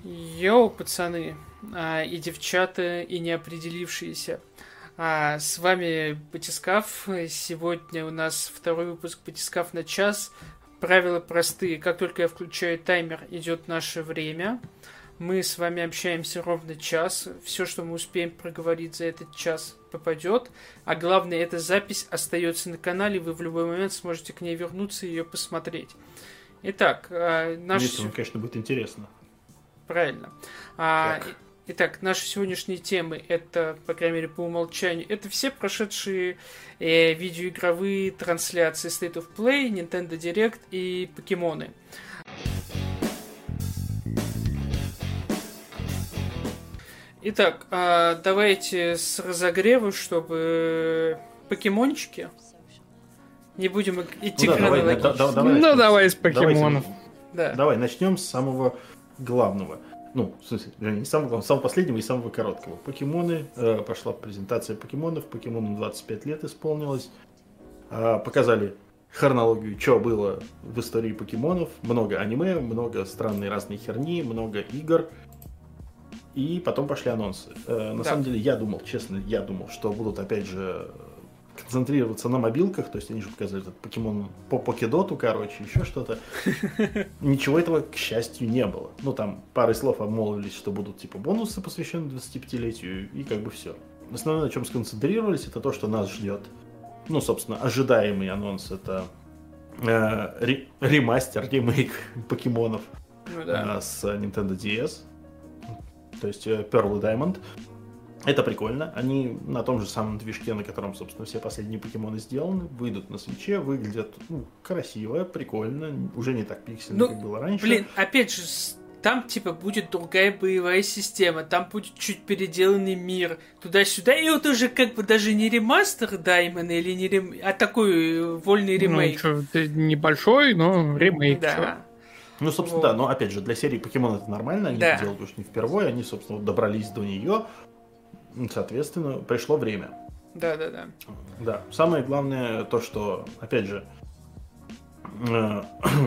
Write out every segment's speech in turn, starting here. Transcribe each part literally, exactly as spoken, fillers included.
Йоу, пацаны, а, и девчата, и неопределившиеся. А, с вами Батискаф. Сегодня у нас второй выпуск Батискаф на час. Правила простые. Как только я включаю таймер, идет наше время. Мы с вами общаемся ровно час. Все, что мы успеем проговорить за этот час, попадет. А главное, эта запись остается на канале. Вы в любой момент сможете к ней вернуться и ее посмотреть. Итак, наш... Если вам, конечно, будет интересно. Правильно. А, итак, наши сегодняшние темы, это, по крайней мере, по умолчанию, это все прошедшие э, видеоигровые трансляции State of Play, Nintendo Direct и покемоны. Итак, а, давайте с разогрева, чтобы покемончики. Не будем идти ну, да, хронологически. Давай, да, да, давай, ну, давай с покемонов. Да. Давай, начнем с самого главного. Ну, в смысле, не самого главного, самого последнего и самого короткого. Покемоны. Э, пошла презентация покемонов. Покемонам двадцать пять лет исполнилось. Э, показали хронологию, что было в истории покемонов. Много аниме, много странной разной херни, много игр. И потом пошли анонсы. Э, на да. самом деле, я думал, честно, я думал, что будут опять же концентрироваться на мобилках, то есть они же показали этот покемон по покедоту, короче, еще что-то. Ничего этого, к счастью, не было. Ну, там парой слов обмолвились, что будут типа бонусы, посвященные двадцатипятилетию, и как бы все. Основное, на чем сконцентрировались, это то, что нас ждет. Ну, собственно, ожидаемый анонс — это э, ре- ремастер, ремейк покемонов ну, да. э, с Nintendo ди эс, то есть э, Pearl и Diamond. Это прикольно. Они на том же самом движке, на котором, собственно, все последние покемоны сделаны, выйдут на свитче, выглядят ну, красиво, прикольно, уже не так пиксельно, ну, как было раньше. Блин, опять же, там типа будет другая боевая система, там будет чуть переделанный мир, туда-сюда, и вот уже как бы даже не ремастер Даймона или не рем... а такой вольный ремейк. Ну, что, небольшой, но ремейк. Да. Чё? Ну, собственно, вот. Да, но опять же, для серии покемон это нормально, они да. это делают уж не впервые, они, собственно, добрались до нее. Соответственно, пришло время. Да, да, да. Да. Самое главное то, что, опять же, э,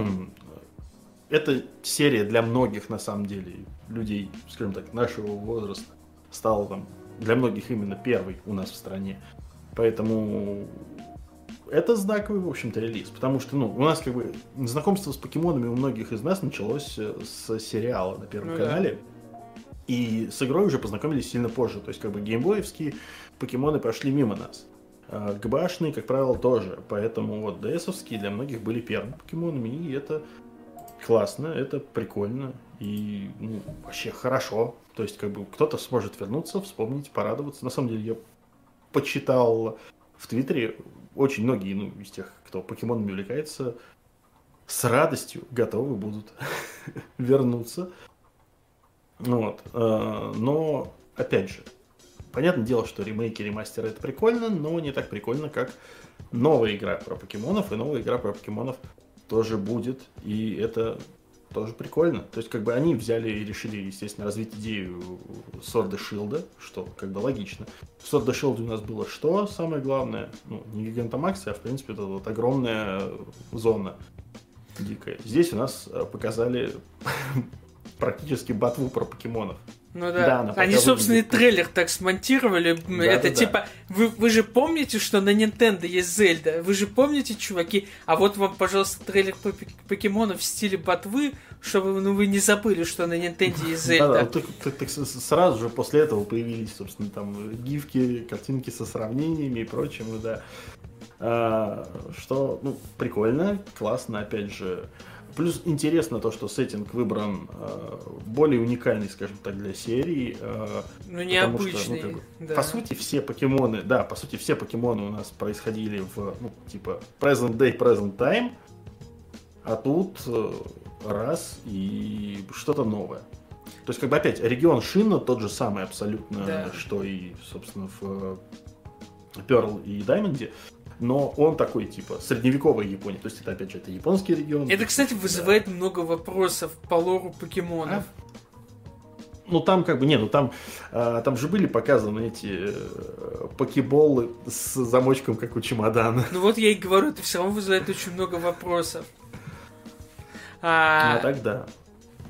эта серия для многих, на самом деле, людей, скажем так, нашего возраста, стала там для многих именно первой у нас в стране. Поэтому это знаковый, в общем-то, релиз. Потому что, ну, у нас как бы знакомство с покемонами у многих из нас началось с сериала на Первом ну, канале. Да. И с игрой уже познакомились сильно позже. То есть, как бы, геймбоевские покемоны прошли мимо нас. А ГБАшные, как правило, тоже. Поэтому вот ДСовские для многих были первыми покемонами. И это классно, это прикольно. И ну, вообще хорошо. То есть, как бы, кто-то сможет вернуться, вспомнить, порадоваться. На самом деле, я почитал в Твиттере, очень многие, ну, из тех, кто покемонами увлекается, с радостью готовы будут вернуться. Вот. Но, опять же, понятное дело, что ремейки, ремастеры — это прикольно, но не так прикольно, как новая игра про покемонов, и новая игра про покемонов тоже будет, и это тоже прикольно. То есть, как бы, они взяли и решили, естественно, развить идею Sword и Shield, что, как бы, логично. В Sword и Shield у нас было что самое главное? Ну, не Гигантомакс, а, в принципе, это вот огромная зона дикая. Здесь у нас показали практически ботву про покемонов. Ну да, да они, собственно, и трейлер так смонтировали. Да, это да, типа, да. Вы, вы же помните, что на Nintendo есть Зельда? Вы же помните, чуваки? А вот вам, пожалуйста, трейлер покемонов в стиле ботвы, чтобы ну, вы не забыли, что на Nintendo есть Зельда. Да, да, так, так, так, сразу же после этого появились, собственно, там гифки, картинки со сравнениями и прочим, да. А, что, ну, прикольно, классно, опять же. Плюс интересно то, что сеттинг выбран э, более уникальный, скажем так, для серии. Э, ну, необычный. Что, ну, как бы, да. По сути, все покемоны, да, по сути, все покемоны у нас происходили в, ну, типа, present day, present time, а тут э, раз и что-то новое. То есть, как бы, опять, регион Шинна тот же самый абсолютно, да. что и, собственно, в Pearl и Diamond. Но он такой, типа, средневековая Япония. То есть, это, опять же, это японский регион. Это, кстати, вызывает да. много вопросов по лору покемонов. А? Ну, там, как бы, не, ну, там, а, там же были показаны эти э, покеболы с замочком, как у чемодана. Ну, вот я и говорю, это все равно вызывает очень много вопросов. А, ну, так да.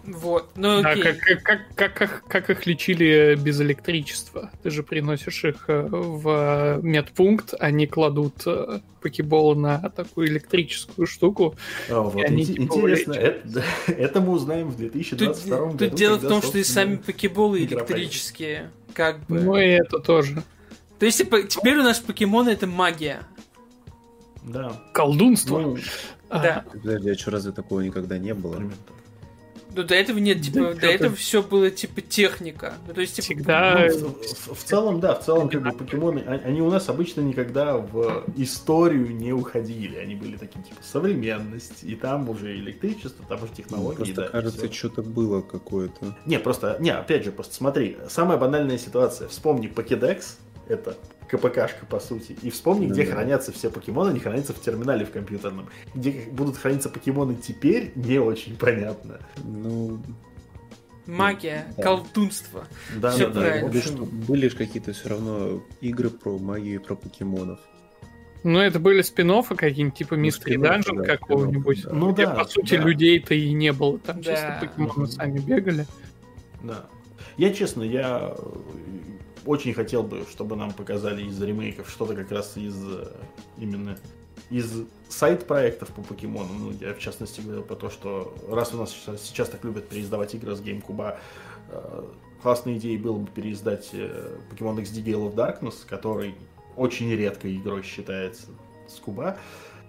Вот, ну Да, окей. как, как, как, как, их- как их лечили без электричества? Ты же приносишь их э, в медпункт, они кладут э, покеболы на такую электрическую штуку. А, вот, они инте- типа интересно, вылечат. это, да, это мы узнаем в две тысячи Тут, двадцать втором тут году. дело в когда, том, что и собственно, сами покеболы игра появится. электрические, как бы. Ну и это тоже. То есть типа, теперь у нас покемоны это магия. Да. Колдунство. Ну, А, Да. Подожди, а что, разве такого никогда не было? примерно. Ну до этого нет, типа, Да, до чё-то- этого все было типа техника. Ну то есть типа. Всегда... Ну, в, в- в целом, да, в целом, как бы покемоны, а- они у нас обычно никогда в историю не уходили. Они были таким, типа, современность, и там уже электричество, там уже Ну, технологии, просто да. и кажется, всё. что-то было какое-то. Не, просто, не, опять же, просто смотри, самая банальная ситуация. Вспомни Покедекс, это КПКшка, по сути, и вспомни, Ну где да. хранятся все покемоны, они хранятся в терминале в компьютерном. Где будут храниться покемоны теперь, не очень понятно. Ну, Магия, Да. колдунство. Да, Всё да, да. правильно. В были, ж- общем, были же какие-то все равно игры про магию и про покемонов. Ну, это были спин-оффы какие-нибудь, типа Ну, Mystery спин-оффы, Dungeon да, какого-нибудь. спин-оффы, да. Ну где, да, по сути, да. людей-то и не было. Там Да. чисто покемоны Мгм. сами бегали. Да. Я, честно, я э, очень хотел бы, чтобы нам показали из ремейков что-то как раз из э, именно из сайт-проектов по покемонам. Ну, я, в частности, говорил про то, что раз у нас сейчас, сейчас так любят переиздавать игры с GameCube, э, классной идеей было бы переиздать э, Pokemon икс ди Gale of Darkness, который очень редкой игрой считается с куба.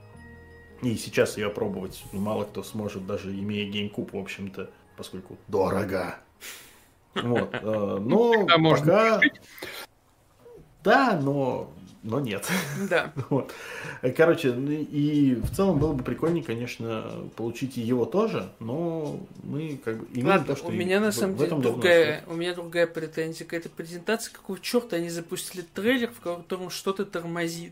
И сейчас ее пробовать ну, мало кто сможет, даже имея GameCube, в общем-то, поскольку дорого. Вот. э, Но Тогда можно пока... Да, но... но нет. Да. Вот. Короче, ну и в целом было бы прикольнее, конечно, получить и его тоже, но мы как бы имеем Ладно, то, что у и меня на в- самом в деле этом давно другая, у меня другая претензия к этой презентации. Какого черта они запустили трейлер, в котором что-то тормозит?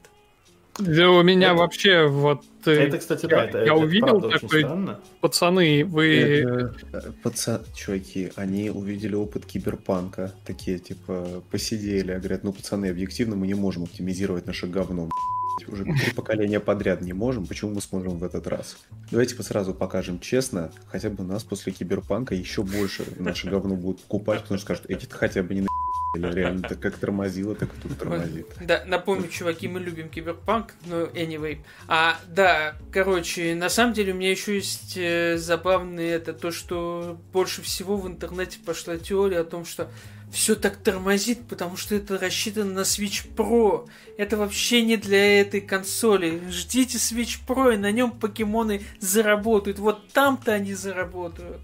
Да у меня Это- вообще вот... э, Это, кстати, да, я, это, я это увидел правда очень такой, странно. пацаны, вы... Это, э, паца- чуваки, они увидели опыт киберпанка, такие, типа, посидели, а говорят, ну, пацаны, объективно мы не можем оптимизировать наше говно, б***ь. Уже три поколения подряд не можем, почему мы сможем в этот раз? Давайте сразу покажем честно, хотя бы нас после киберпанка еще больше наше говно будут покупать, потому что скажут, эти-то хотя бы не на реально, так как тормозило, так и тут тормозит. Да, напомню, чуваки, мы любим киберпанк, но anyway. А, да, короче, на самом деле у меня еще есть э, забавное это, то, что больше всего в интернете пошла теория о том, что все так тормозит, потому что это рассчитано на Switch Pro. Это вообще не для этой консоли. Ждите Switch Pro, и на нем покемоны заработают. Вот там-то они заработают.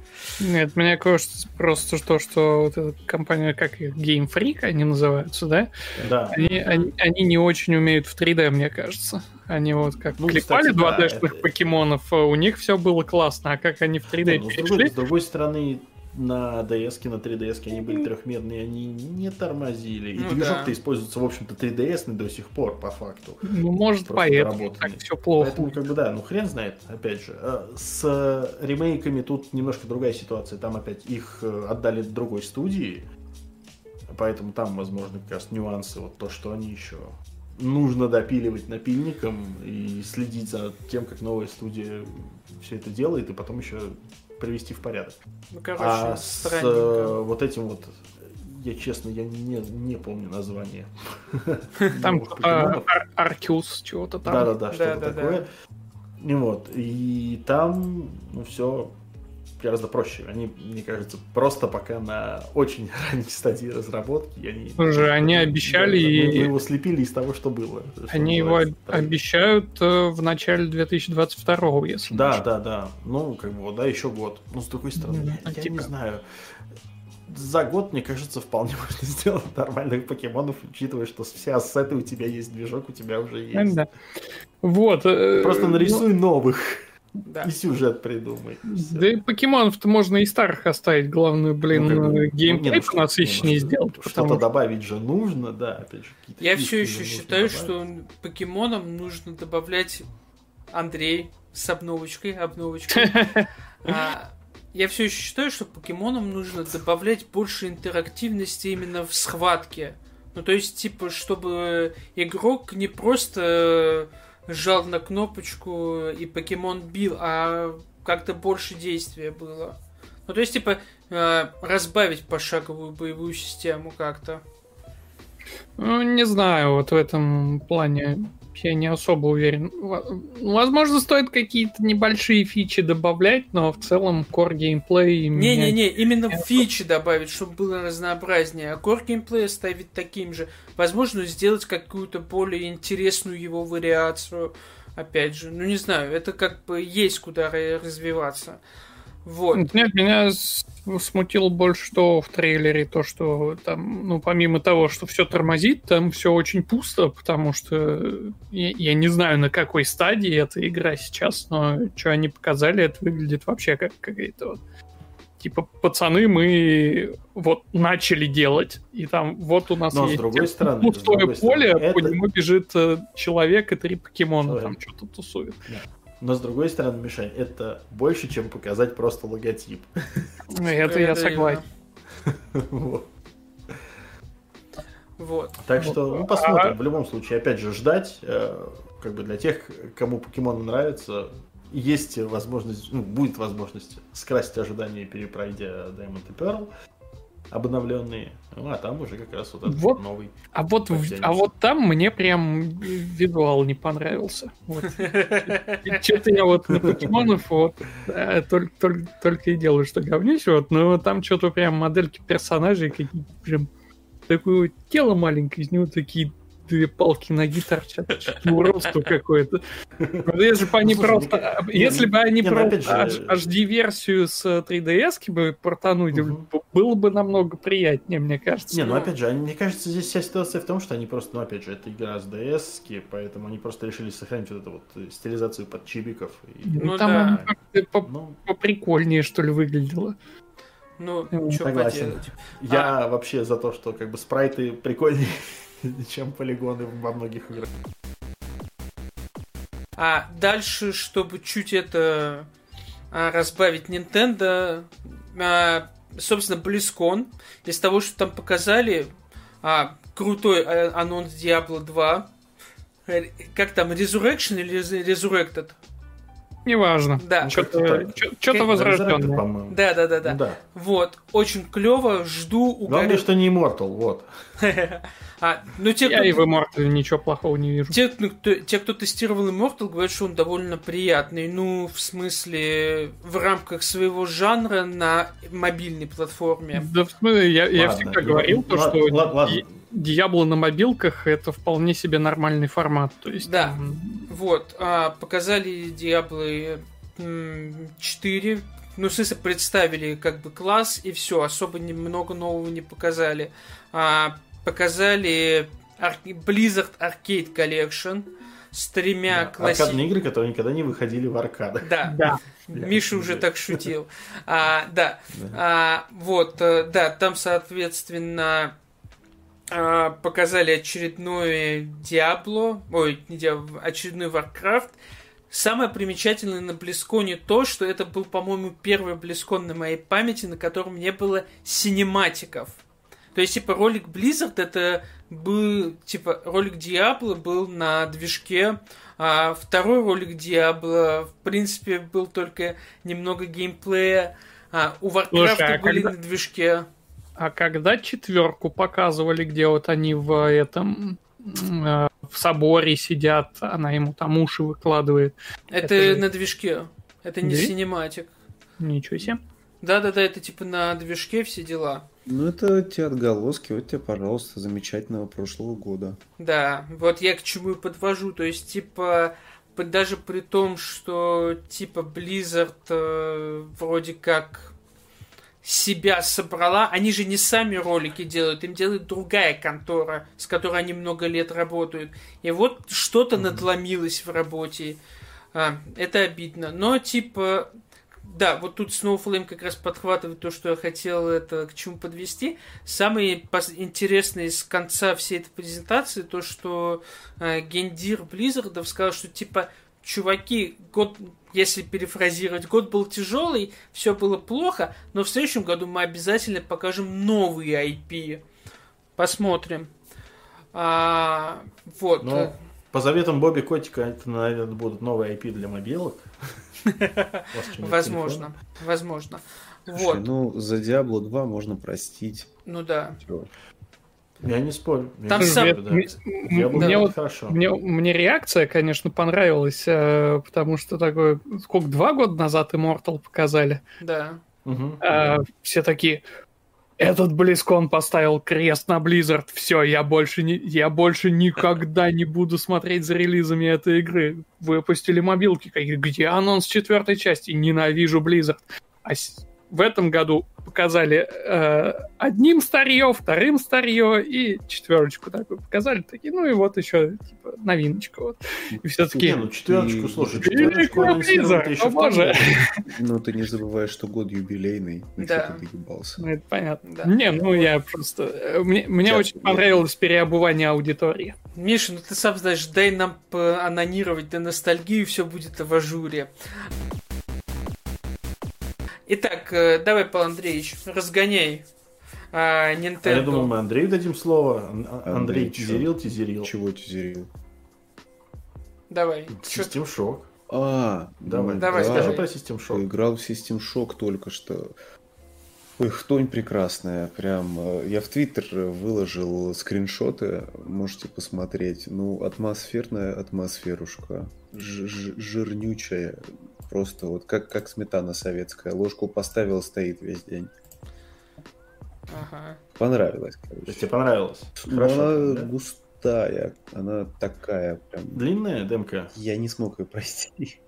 Нет, мне кажется просто то, что вот эта компания, как их, Game Freak они называются, да? Да. Они, они, они не очень умеют в три дэ, мне кажется. Они вот как Ну, клепали кстати, да, два дэ-шных это- покемонов, а у них все было классно, а как они в три дэ Не, ну, с, перешли... другой, с другой стороны, на ди эс, на три ди эс они были трехмерные, они не тормозили. И Ну движок-то да. используется, в общем-то, три ди эс до сих пор, по факту. Ну, может, Просто поэтому доработанный. так все плохо. Поэтому, как бы, да, ну хрен знает, опять же. Э, С ремейками тут немножко другая ситуация. Там опять их э, отдали другой студии, поэтому там, возможно, как раз нюансы. Вот то, что они еще нужно допиливать напильником и следить за тем, как новая студия все это делает, и потом еще привести в порядок. Ну, короче, А с э, странненько. вот этим вот, я честно, я не, не помню название. Там новых что-то покемонов. Ар- Аркюс, чего-то там. Да-да-да, что-то Да-да-да. такое. И вот, и там, ну, все гораздо проще. Они, мне кажется, просто пока на очень ранней стадии разработки. и Они, Слушай, они Да, обещали да, мы, и- мы его слепили из того, что было. что Они его называется, об- правильно. обещают э, в начале две тысячи двадцать второго, если не Да, ошибаюсь. да, да. Ну, как бы, да, еще год. Но с другой стороны, Ну, я, а я типа? не знаю. За год, мне кажется, вполне можно сделать нормальных покемонов, учитывая, что все ассеты у тебя есть, движок у тебя уже есть. Да. Вот. э, Просто нарисуй новых Да. и сюжет придумай. ну, Всё. Да и покемонов-то можно и старых оставить. Главное, блин, Ну, как бы, э, геймплей ну, не, ну, что- насыщеннее не, ну, сделать. Что-то потому что- добавить же нужно, да, опять же. какие-то Я фишки все же еще нужно считаю, добавить. что покемонам нужно добавлять Андрей с обновочкой, обновочкой. А, я все еще считаю, что покемонам нужно добавлять больше интерактивности именно в схватке. Ну, то есть, типа, чтобы игрок не просто жал на кнопочку и покемон бил, а как-то больше действия было. Ну, то есть, типа, э, разбавить пошаговую боевую систему как-то. Ну, не знаю, вот в этом плане я не особо уверен. Возможно, стоит какие-то небольшие фичи добавлять, но в целом core геймплей... Не-не-не, именно фичи добавить, чтобы было разнообразнее. А core геймплей оставить таким же. Возможно, сделать какую-то более интересную его вариацию. Опять же, ну не знаю, это как бы есть куда развиваться. Вот. Нет, меня смутило больше, что в трейлере то, что там, ну, помимо того, что все тормозит, там все очень пусто, потому что я, я не знаю, на какой стадии эта игра сейчас, но что они показали, это выглядит вообще как какая-то вот... Типа, пацаны, мы вот начали делать, и там вот у нас но, есть с другой стороны, пустое с другой поле, стороны, по это... нему бежит человек и три покемона Ой. там что-то тусует. Да. Но с другой стороны, Мишань, это больше, чем показать просто логотип. Это я согласен. Вот. Вот. Так что, ну, посмотрим. В любом случае, опять же, ждать, как бы для тех, кому покемоны нравятся, есть возможность, ну, будет возможность скрасить ожидания, перепройдя Diamond и Pearl обновленные, ну, а там уже как раз вот этот вот, новый. А вот, а вот там мне прям визуал не понравился. Вот. Что-то я вот на покемонов вот только, только, только и делаю, что говнюсь, вот, но там что-то прям модельки персонажей какие-то прям такое тело маленькое, из него такие две палки ноги торчат, уродство какое-то. Если бы они просто, если бы они просто эйч ди-версию с три ди эс бы портанули, было бы намного приятнее, мне кажется. Не, ну опять же, мне кажется, здесь вся ситуация в том, что они просто, ну опять же, это игра с ди эс, поэтому они просто решили сохранить вот эту вот стилизацию под чибиков. Ну там поприкольнее, что ли, выглядело. Ну, что поделать. Я вообще за то, что как бы спрайты прикольнее, чем полигоны во многих играх. А дальше, чтобы чуть это а, разбавить Nintendo, а, собственно, BlizzCon, из того, что там показали, а, крутой а, анонс Diablo два. Как там, Resurrection или Resurrected? Неважно. Да. Что-то, что-то возрожденное. Да, да, да, да. Ну, да. Вот. Очень клево. Жду угорю. Главное, что не Immortal, вот. а, ну, те, Я кто... и в Immortal ничего плохого не вижу. Те кто, те, кто тестировал Immortal, говорят, что он довольно приятный. Ну, в смысле, в рамках своего жанра на мобильной платформе. Да, в смысле, я, ладно, я всегда я, говорил, то, ладно, что ладно, ладно. Diablo на мобилках это вполне себе нормальный формат. То есть, да, там... вот. А, показали Diablo четыре. Ну, в смысле, представили как бы класс и все. Особо немного нового не показали. А, показали Ar- Blizzard Arcade Collection с тремя да, классическими... Аркадные игры, которые никогда не выходили в аркадах. Да, да. Миша уже так шутил. А, да, а, вот, да, там, соответственно, показали очередное Diablo, ой, не Diablo, очередной Warcraft. Самое примечательное на BlizzCon то, что это был, по-моему, первый BlizzCon на моей памяти, на котором не было синематиков. То есть, типа, ролик Blizzard, это был, типа, ролик Diablo был на движке, а второй ролик Diablo, в принципе, был только немного геймплея, а у Warcraft Слушай, а были когда... на движке. А когда четверку показывали, где вот они в этом... в соборе сидят, она ему там уши выкладывает. Это, это же... на движке. Это не Движ? Синематик. Ничего себе. Да-да-да, это типа на движке все дела. Ну, это те отголоски, вот тебе, пожалуйста, замечательного прошлого года. Да, вот я к чему и подвожу. То есть, типа, даже при том, что, типа, Blizzard э, вроде как себя собрала, они же не сами ролики делают, им делает другая контора, с которой они много лет работают. И вот что-то mm-hmm. надломилось в работе. А, это обидно. Но, типа, да, вот тут Snowflame как раз подхватывает то, что я хотел это к чему подвести. Самое интересное из конца всей этой презентации, то, что э, гендир Blizzard сказал, что, типа, чуваки, год, если перефразировать, год был тяжелый, все было плохо, но в следующем году мы обязательно покажем новые ай пи. Посмотрим. А, вот. Но по заветам Бобби Котика, это, наверное, будут новые ай пи для мобилок. Возможно. Возможно. Вот. Слушай, ну, за Diablo два можно простить. Ну да. Всё. Я не спорю. Я Там не сам- спорю, да. Мне- Diablo мне два вот- хорошо. Мне, мне реакция, конечно, понравилась, э, потому что такое, сколько, два года назад Immortal показали. Да. Мгм. А, все такие, этот BlizzCon поставил крест на Blizzard, все, я больше, не, я больше никогда не буду смотреть за релизами этой игры. Выпустили мобилки, какие- где анонс четвертой части, ненавижу Blizzard. А с- в этом году показали э, одним старье, вторым старье и четверочку такую показали. Такие, ну и вот еще типа новиночка. Вот. И все Не, такие, ну четверочку, И- слушай, и- четверочку и- анонсировали и- еще о в том боже. году. Ну, ты не забываешь, что год юбилейный. Ну, Да. что ты доебался? ну это понятно. Да. Не, ну я просто... э, Мне, мне Сейчас, очень понравилось переобувание аудитории. Миша, ну ты сам знаешь, дай нам анонировать на ностальгию, все будет в ажуре. Итак, э, давай, Павел Андреевич, разгоняй а, Nintendo. А я думал, мы Андрею дадим слово. Ан- а- Андрей Андрей, тизерил, тизерил. Чего тизерил? Давай. Чё- Систем Shock. А, Давай, ну Давай, да, скажи давай. про Систем Shock. Играл в System Shock только что. Ой, хтонь прекрасная. Прям. э, Я в Твиттер выложил скриншоты. Можете посмотреть. Ну, атмосферная атмосферушка. Ж- ж- жирнючая. Просто вот как, как сметана советская. Ложку поставил, стоит весь день. Ага. Понравилось, То есть короче. тебе понравилось? Ну, Хорошо. она да? густая. Она такая прям. Длинная демка? Я не смог ее пройти.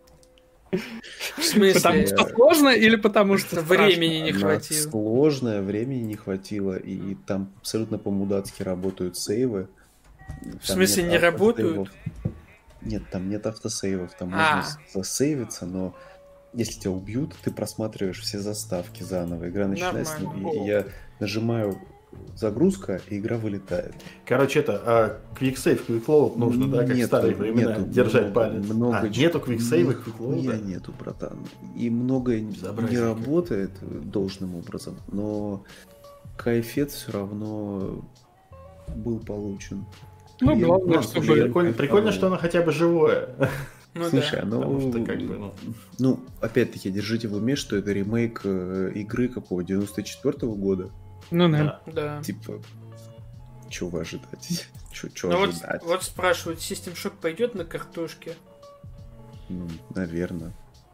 В смысле? Потому что сложно или потому что страшно? Времени не Она хватило. сложная, времени не хватило, и там абсолютно по-мудацки работают сейвы. В смысле, не работают? Нет, там нет автосейвов, там А. можно засейвиться, но если тебя убьют, ты просматриваешь все заставки заново. Игра начинается, Нормально. и я нажимаю загрузка, и игра вылетает. Короче, это, а, квиксейв, квиклоуд нужно, да, как в Нету, старые времена, нету, держать много- палец. много а, чего. нету квиксейва, Нихуя квиклоуда? нету, братан. И многое не Безобразие работает должным образом, но кайфет все равно был получен. Ну, Клиент- главное, Ну, чтобы... слушай, прикольно, прикольно, что оно хотя бы живое. Ну Слушай, да. оно... Потому что, как бы, ну... Ну, опять-таки, держите в уме, что это ремейк э, игры какого, девяносто четвёртого года. Ну, да. Да. Да. Типа, чего вы ожидать? Чего Ну вот, ожидать? вот спрашивают, System Shock пойдет на картошке? Ну, наверное.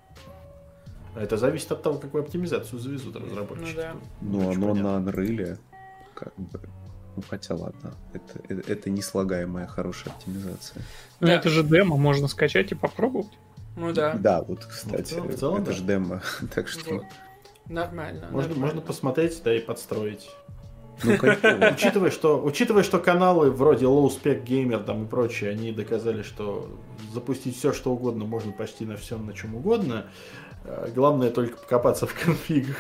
Это зависит от того, какую оптимизацию завезут разработчики. Ну да. Но Очень оно понятно. на Unreal, как бы... Ну, хотя ладно, это, это, это неслагаемая хорошая оптимизация. Ну, Да. это же демо, можно скачать и попробовать. Ну да. Да, вот, кстати, Ну, в целом- в целом, это да. же демо, так что... Вот. Нормально. Можно, нормально. можно посмотреть, да и подстроить. Ну, кайфово. Учитывая, что, учитывая, что каналы вроде Low Spec Gamer там и прочие, они доказали, что запустить все, что угодно можно почти на всем, на чем угодно. Э, Главное только покопаться в конфигах.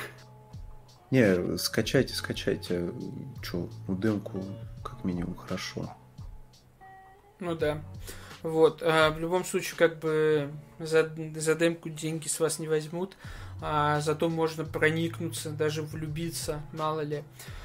Не, скачайте, скачайте. Че, ну, демку как минимум хорошо. Ну да. Вот. А, в любом случае, как бы за, за демку деньги с вас не возьмут. А зато можно проникнуться, даже влюбиться, мало ли.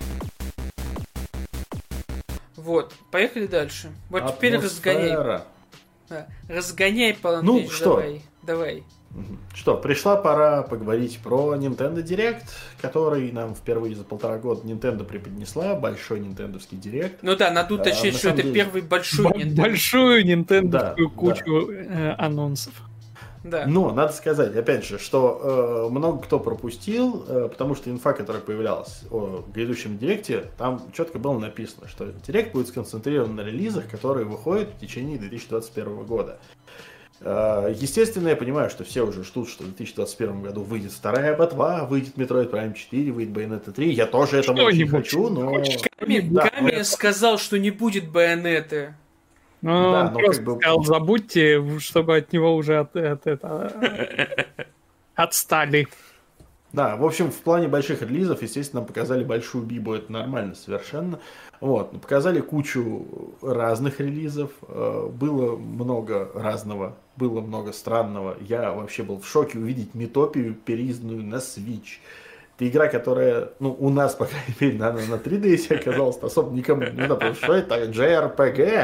Вот. Поехали дальше. Вот теперь разгоняй. Атмосфера. Да. Разгоняй, Павел Ну, Андреевич, что? давай. Давай. Мгм. Что, пришла пора поговорить про Nintendo Direct, который нам впервые за полтора года Nintendo преподнесла, большой нинтендовский Direct. Ну да, надо Да, уточнить, на что самом это деле- первый большой Б- Nintendo. Большую нинтендовскую Да, кучу э, анонсов. Да. Но надо сказать, опять же, что э, много кто пропустил, э, потому что инфа, которая появлялась о грядущем директе, там четко было написано, что директ будет сконцентрирован на релизах, которые выходят в течение две тысячи двадцать первого года. Э, естественно, я понимаю, что все уже ждут, что в две тысячи двадцать первом году выйдет вторая ботва, выйдет Metroid Prime четыре, выйдет Bayonetta три. Я тоже этому очень Что-нибудь. хочу, но... Хоть Ками, Да, Ками но- сказал, что не будет байонеты. Ну, Да, он ну, просто как бы- сказал, забудьте, чтобы от него уже от, от это, отстали. Да, в общем, в плане больших релизов, естественно, нам показали большую бибу, это нормально совершенно. Вот, но показали кучу разных релизов, э, было много разного, было много странного. Я вообще был в шоке увидеть Метопию, переизданную на Switch. Это игра, которая, ну, у нас, по крайней мере, на, на три ди эс оказалась особо никому не надо, потому что это джей ар пи джи,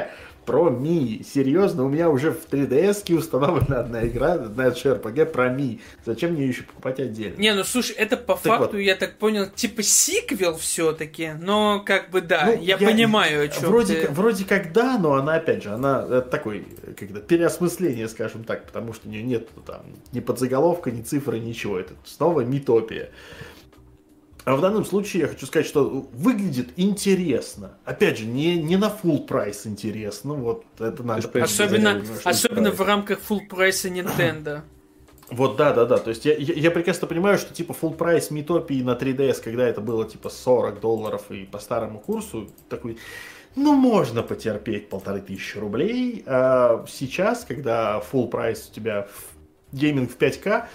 про Ми. Серьезно, у меня уже в три ди эс-ке установлена одна игра, одна джей ар пи джи про Ми. Зачем мне еще покупать отдельно? Не, ну слушай, это по так факту, вот. я так понял, типа сиквел все-таки, но как бы да, Ну, я, я понимаю, о чем вроде, ты... как, вроде как да, но она, опять же, она это такой, как-то переосмысление, скажем так, потому что у нее нет там ни подзаголовка, ни цифры, ничего. Это снова митопия. А в данном случае я хочу сказать, что выглядит интересно. Опять же, не, не на full прайс интересно. Вот это надо. Особенно, особенно в рамках full прайса Nintendo. Вот, да, да, да. То есть я, я, я прекрасно понимаю, что типа full прайс митопии на три ди эс, когда это было типа сорок долларов и по старому курсу, такой, ну, можно потерпеть полторы тысячи рублей. А сейчас, когда full прайс у тебя в гейминг в пять ка,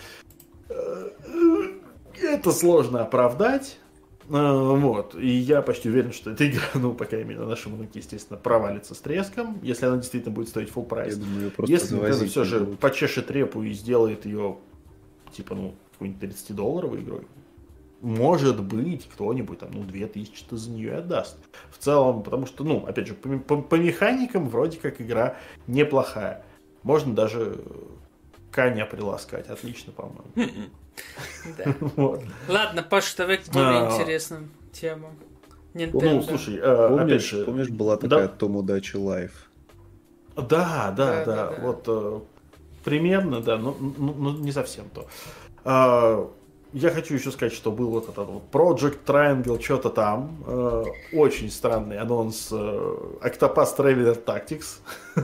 это сложно оправдать. Вот. И я почти уверен, что эта игра, ну, по крайней мере, на нашем рынке, естественно, провалится с треском, если она действительно будет стоить full прайс. Если Nintendo все же будут. почешет репу и сделает ее, типа, ну, какой-нибудь тридцатидолларовой игрой, может быть, кто-нибудь там, ну, две тысячи-то за нее и отдаст. В целом, потому что, ну, опять же, по, по, по механикам вроде как игра неплохая. Можно даже коня приласкать. Отлично, по-моему. Да. Вот. Ладно, Паш, давай к более а, интересным темам. Nintendo. Ну, слушай, э, помнишь, опять же... Помнишь, была такая да? Том Удачи Лайф? Да, да, да, да, да, да. Вот э, примерно, да, но, но, но не совсем то. А, я хочу еще сказать, что был вот этот вот Project Triangle, что-то там. Э, очень странный анонс э, Octopath Traveler Tactics.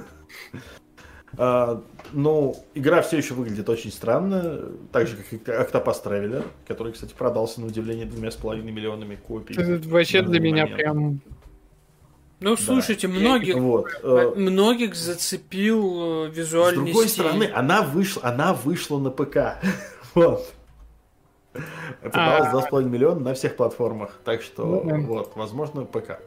Uh, но игра все еще выглядит очень странно, так же, как и Octopath Traveler, который, кстати, продался на удивление двумя с половиной миллионами копий. Это вообще для меня момент. Прям... Ну, слушайте, да. многих, вот, uh, многих зацепил визуальный стиль. С другой стиль. стороны, она вышла, она вышла на ПК. Вот. Продалась два с половиной миллиона на всех платформах, так что, вот, возможно, ПК.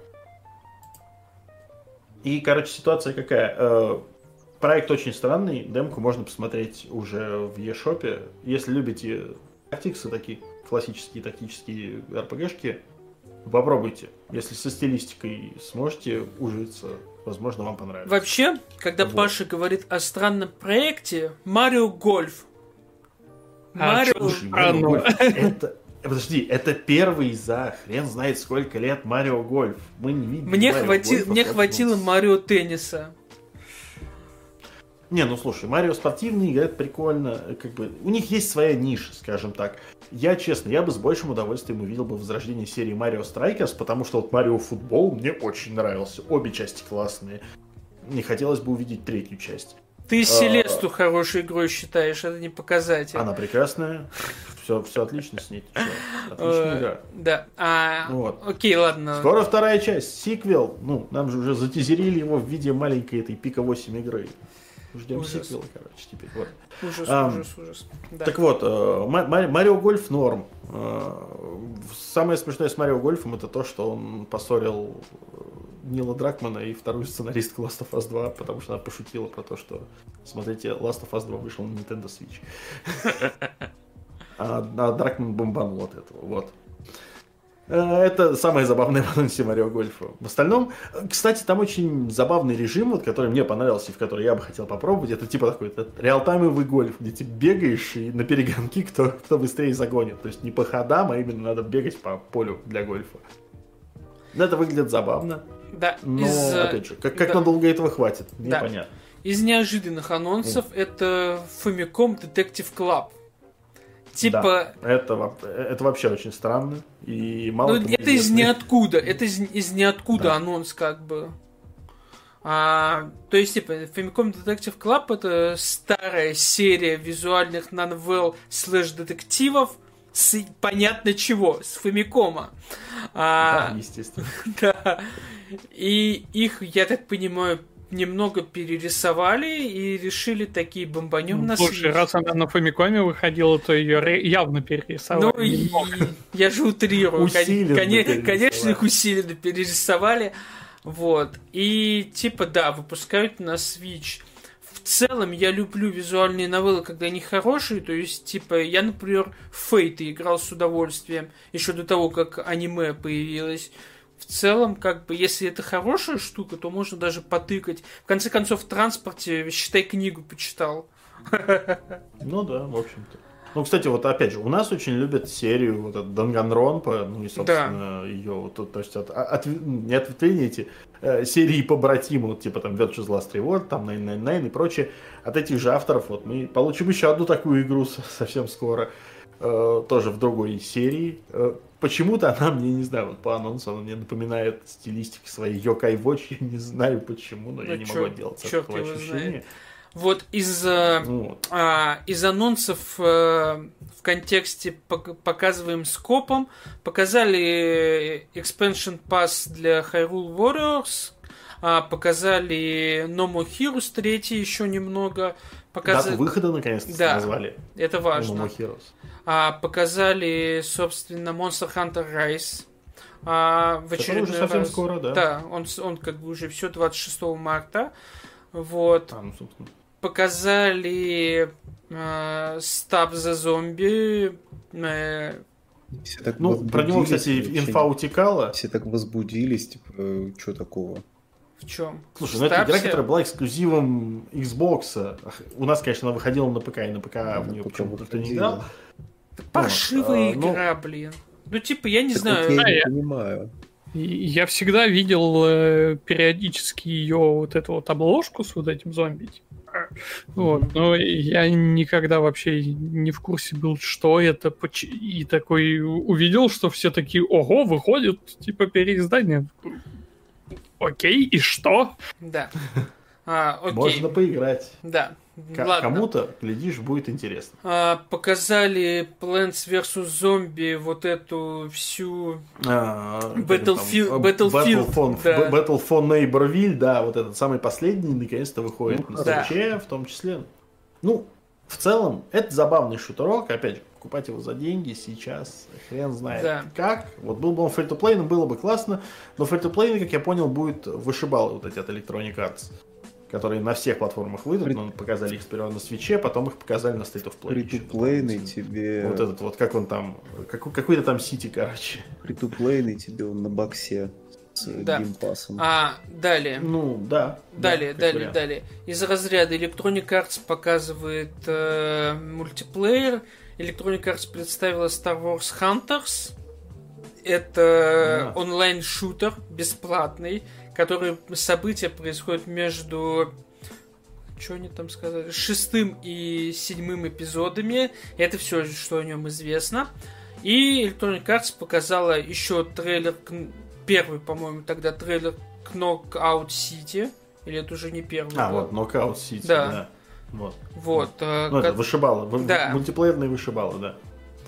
И, короче, ситуация какая? Проект очень странный, демку можно посмотреть уже в eShop. Если любите тактиксы, такие классические тактические эр пи джи-шки, попробуйте. Если со стилистикой сможете ужиться, возможно, вам понравится. Вообще, когда вот. Паша говорит о странном проекте, Марио Гольф. Марио Гольф. Это... Подожди, это первый за хрен знает сколько лет Марио Гольф. Мы не видим. Мне, хвати... Мне хватило Марио Тенниса. Не, ну слушай, Марио спортивный играет прикольно, как бы, у них есть своя ниша, скажем так. Я, честно, я бы с большим удовольствием увидел бы возрождение серии Марио Страйкерс, потому что вот Марио Футбол мне очень нравился, обе части классные. Не хотелось бы увидеть третью часть. Ты Селесту а... хорошей игрой считаешь, это не показатель. Она прекрасная, все, все отлично с ней. Отличная игра. Да, а... окей, ладно. Скоро вторая часть, сиквел, ну, нам же уже затизерили его в виде маленькой этой Пика восемь игры. Ждем сиквела, короче, теперь. Вот. Ужас, а, ужас, ужас. Да. Так вот, Марио Гольф норм. Самое смешное с Марио Гольфом это то, что он поссорил Нила Дракмана и вторую сценаристку Last of Us два, потому что она пошутила про то, что, смотрите, Last of Us два вышел на Nintendo Switch. А, а Дракман бомбанул от этого, вот. Это самое забавное в анонсе Марио Гольфа. В остальном, кстати, там очень забавный режим, вот, который мне понравился и в который я бы хотел попробовать. Это типа такой реалтаймовый гольф, где ты бегаешь и на перегонки кто, кто быстрее загонит. То есть не по ходам, а именно надо бегать по полю для гольфа. Но это выглядит забавно. Да, но, из... опять же, как, как да. надолго этого хватит, непонятно. Да. Из неожиданных анонсов mm. это Famicom Detective Club. Типа... Да, это, это вообще очень странно. И мало ну, это из ниоткуда. Это из, из ниоткуда да. анонс, как бы. А, то есть, типа, Famicom Detective Club это старая серия визуальных нонвелл слэш-детективов с понятно чего, с Фамикома. А, да, естественно. Да. И их, я так понимаю, немного перерисовали и решили такие бомбанем ну, на слушай, Switch. Раз она на Фамикоме выходила, то ее ре- явно перерисовали. Ну, и, я же утрирую. Кон- конечно, их усиленно перерисовали. Вот. И, типа, да, выпускают на Switch. В целом, я люблю визуальные новеллы, когда они хорошие. То есть, типа, я, например, в Fate играл с удовольствием. Еще до того, как аниме появилось. в целом, как бы, если это хорошая штука, то можно даже потыкать. В конце концов, в транспорте, считай, книгу почитал. Ну да, в общем-то. Ну, кстати, вот опять же, у нас очень любят серию вот от Данганронпа, ну и, собственно, да. ее, вот, то, то есть, от, от, не ответвления эти э, серии побратимы, вот, типа там Virtue's Last Reward, там найн найн найн и прочее, от этих же авторов, вот, мы получим еще одну такую игру совсем скоро, э, тоже в другой серии. Э, почему-то она мне, не знаю, вот по анонсу, она мне напоминает стилистики своей Yokai Watch, я не знаю почему, но ну, я не чё, могу отделаться от этого ощущения. Знает. Вот из, вот. А, из анонсов а, в контексте показываем скопом показали Expansion Pass для Hyrule Warriors, а, показали No More Heroes три еще немного. Показ... Дату выхода наконец-то да, назвали. Это важно. No More Heroes. А, показали, собственно, Monster Hunter Rise. А, в очередной уже совсем раз... скоро, да? Да, он, он как бы уже все двадцать шестого марта. Вот. А, ну, собственно. Показали э, Stop the Zombie. Э, все так ну, про него, кстати, инфа утекала. Все так возбудились, типа, э, что такого? В чем? Слушай, ну это игра, которая была эксклюзивом Xbox. У нас, конечно, она выходила на ПК, и на ПК а, в нее почему-то никто не играл. Паршивая вот, игра, но... блин. Ну, типа, я не так знаю. Вот я а, не я... понимаю. Я всегда видел э, периодически ее вот эту вот обложку с вот этим зомби. Вот, но я никогда вообще не в курсе был, что это, и такой увидел, что все такие, ого, выходит, типа, переиздание. Окей, и что? Да. А, окей. Можно поиграть. Да. К- кому-то, глядишь, будет интересно. А, показали Plants версус. Zombie, вот эту всю а, Battlefield, Battlefield, Battlefront, да. Battlefront Neighborville, да, вот этот самый последний, наконец-то выходит ну, на да. Switch, в том числе. Ну, в целом, это забавный шутерок, опять же, покупать его за деньги сейчас, хрен знает да. как. Вот был бы он free-to-play, было бы классно, но free-to-play, как я понял, будет вышибалы вот эти от Electronic Arts, которые на всех платформах выйдут, но показали их сперва на Свитче, потом их показали на State of Play. Free-to-play тебе... Вот этот вот, как он там, как, какой-то там Сити, короче. Free-to-play тебе он на боксе с да. геймпассом. А, далее. Ну, да. Далее, да, далее, далее. Из разряда Electronic Arts показывает э, мультиплеер. Electronic Arts представила Star Wars Hunters. Это да. онлайн-шутер бесплатный, который события происходят между, что они там сказали, шестым и седьмым эпизодами. Это все, что о нем известно. И Electronic Arts показала еще трейлер, первый, по-моему, тогда трейлер к Knockout City. Или это уже не первый? А, был? вот, Knockout City, да. да. Вот. Вот. Ну, как... это вышибало, да. мультиплеерные вышибалы, да.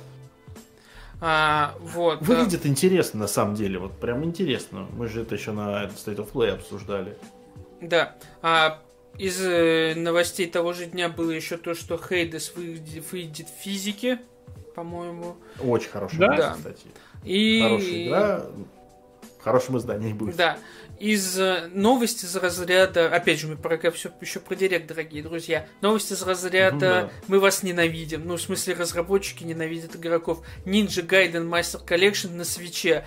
А, вот. Выглядит а... интересно, на самом деле, вот прям интересно. Мы же это еще на State of Play обсуждали. Да. А из э, новостей того же дня было еще то, что Hades выйдет, выйдет в физике, по-моему. Очень хорошая да? игра, Да. кстати. И... Хорошая игра, в хорошем издании будет. Да. Из э, новости из разряда, опять же, мы пока все еще про директ, дорогие друзья. Новости из разряда mm-hmm. мы вас ненавидим. Ну, в смысле, разработчики ненавидят игроков. Ninja Gaiden Master Collection на Свитче.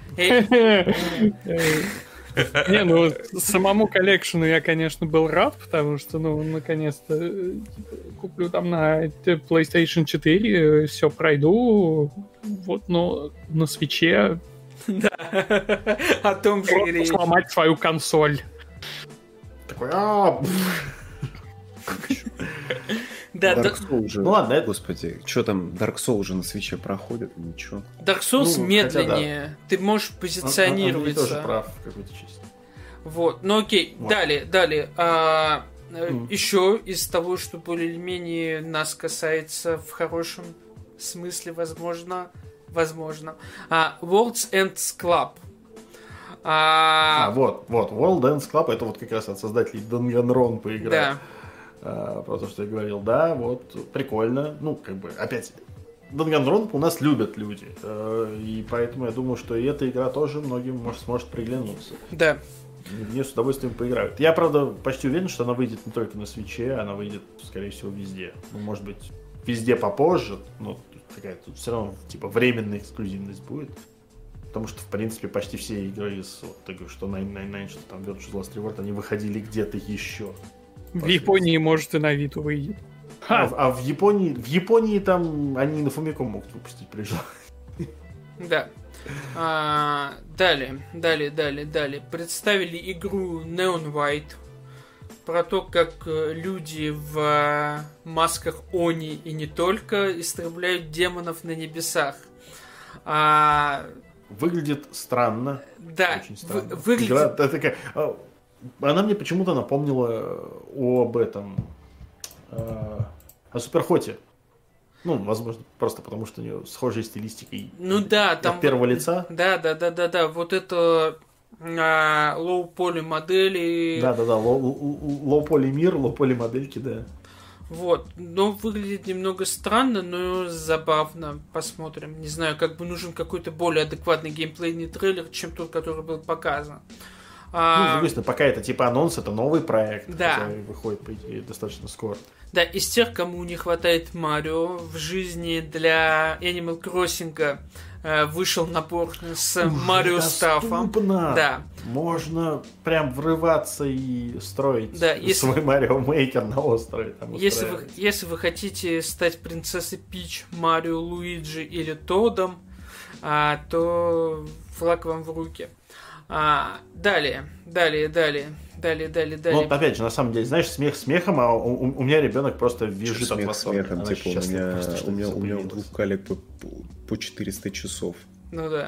Не, ну, самому коллекшену я, конечно, был рад, потому что, ну, наконец-то куплю там на PlayStation четыре, все пройду, вот, но на Свитче... Да, о том же и речь. Сломать свою консоль. Такой, да, Dark Souls же, ну ладно, это... господи, что там, Dark Souls уже на Свитче проходит, ничего. Dark Souls ну, медленнее, да. Ты можешь позиционироваться. Он, он, он тоже прав в какой-то части. Вот, ну окей, вот. далее, далее. А, mm. Еще из того, что более-менее нас касается в хорошем смысле, возможно, возможно. А, World's End Club. А... а, вот, вот, World Dance Club, это вот как раз от создателей Danganronpa игра. Да. А, про то, что я говорил, да, вот, прикольно. Ну, как бы, опять, Danganronpa у нас любят люди. И поэтому я думаю, что и эта игра тоже многим может, сможет приглянуться. Да. В нее с удовольствием поиграют. Я, правда, почти уверен, что она выйдет не только на Свитче, она выйдет, скорее всего, везде. Ну, может быть, везде попозже, но какая-то все равно, типа, временная эксклюзивность будет. потому что, в принципе, почти все игры из, вот, ты говоришь, что девяносто девять, что там Virtua Last Reward, они выходили где-то еще. В Японии, может, и на Виту выйдет. А, а в Японии, в Японии там они на Famicom могут выпустить при желании. Да. А, далее, далее, далее, далее. Представили игру Neon White. Про то, как люди в масках Они и не только истребляют демонов на небесах. А... Выглядит странно. Да, очень странно. Вы, выглядит... Игра, такая, она мне почему-то напомнила об этом, о Суперхоте. Ну, возможно, просто потому, что у нее схожая стилистикой. Ну да, там... От первого лица. Да, да, да, да, да. Вот это а, лоу-поли модели. Да, да, да. Лоу-поли мир, лоу-поли модельки, да. Вот. Но выглядит немного странно, но забавно. Посмотрим. Не знаю, как бы нужен какой-то более адекватный геймплейный трейлер, чем тот, который был показан. Ну, с другой стороны, пока это типа анонс, это новый проект, да. который выходит, по идее, достаточно скоро. Да, из тех, кому не хватает Марио, в жизни для Animal Crossing э, вышел набор с Марио Стаффом. Да. Можно прям врываться и строить да, если... свой Марио Мейкер на острове. Там если, вы, если вы хотите стать принцессой Пич, Марио, Луиджи или Тодом, а, то флаг вам в руки. А, далее, далее, далее, далее, далее, далее. Ну, опять же, на самом деле, знаешь, смех смехом, а у, у меня ребенок просто визжит от восторга. Смехом, типа, у меня, у меня, у меня у двух коллег по, по четыреста часов. Ну да,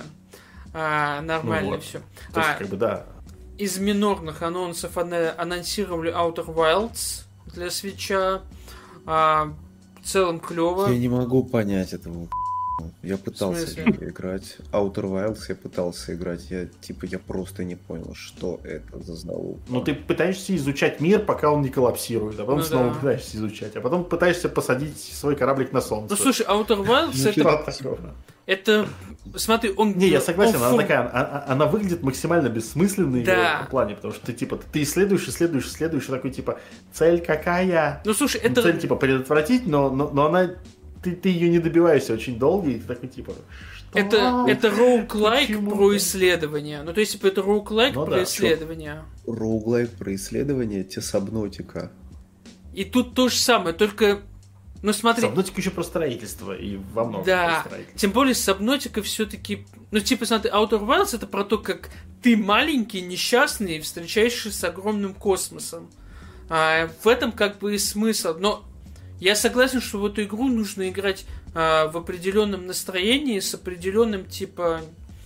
а, нормально ну, вот. все. То есть, а, как бы, да. Из минорных анонсов анонсировали Outer Wilds для Switch'а. А, в целом клево. Я не могу понять этого. Я пытался играть Outer Wilds, я пытался играть, я типа я просто не понял, что это за залупа. Ну ты пытаешься изучать мир, пока он не коллапсирует, а потом ну, снова да. пытаешься изучать, а потом пытаешься посадить свой кораблик на солнце. Ну слушай, Outer Wilds это... это... Смотри, он... Не, я согласен, она такая, она, она выглядит максимально бессмысленной да. в этом плане, потому что ты типа, ты исследуешь, исследуешь, исследуешь, и такой типа, цель какая? Ну слушай, это... Цель типа предотвратить, но, но, но она... Ты, ты ее не добиваешься очень долго, и ты такой, типа, что? Это, это роуглайк про исследование. Ну, то есть, типа, это роуглайк ну, про да, исследование. Роуглайк про исследование, те Сабнотика. И тут то же самое, только... Ну, смотри... Сабнотика еще про строительство, и во многом да, про строительство. Тем более, Сабнотика все-таки... Ну, типа, смотри, Outer Wilds это про то, как ты маленький, несчастный, встречаешься с огромным космосом. А, в этом как бы и смысл. Но... Я согласен, что в эту игру нужно играть а, в определенном настроении, с определенным, типа,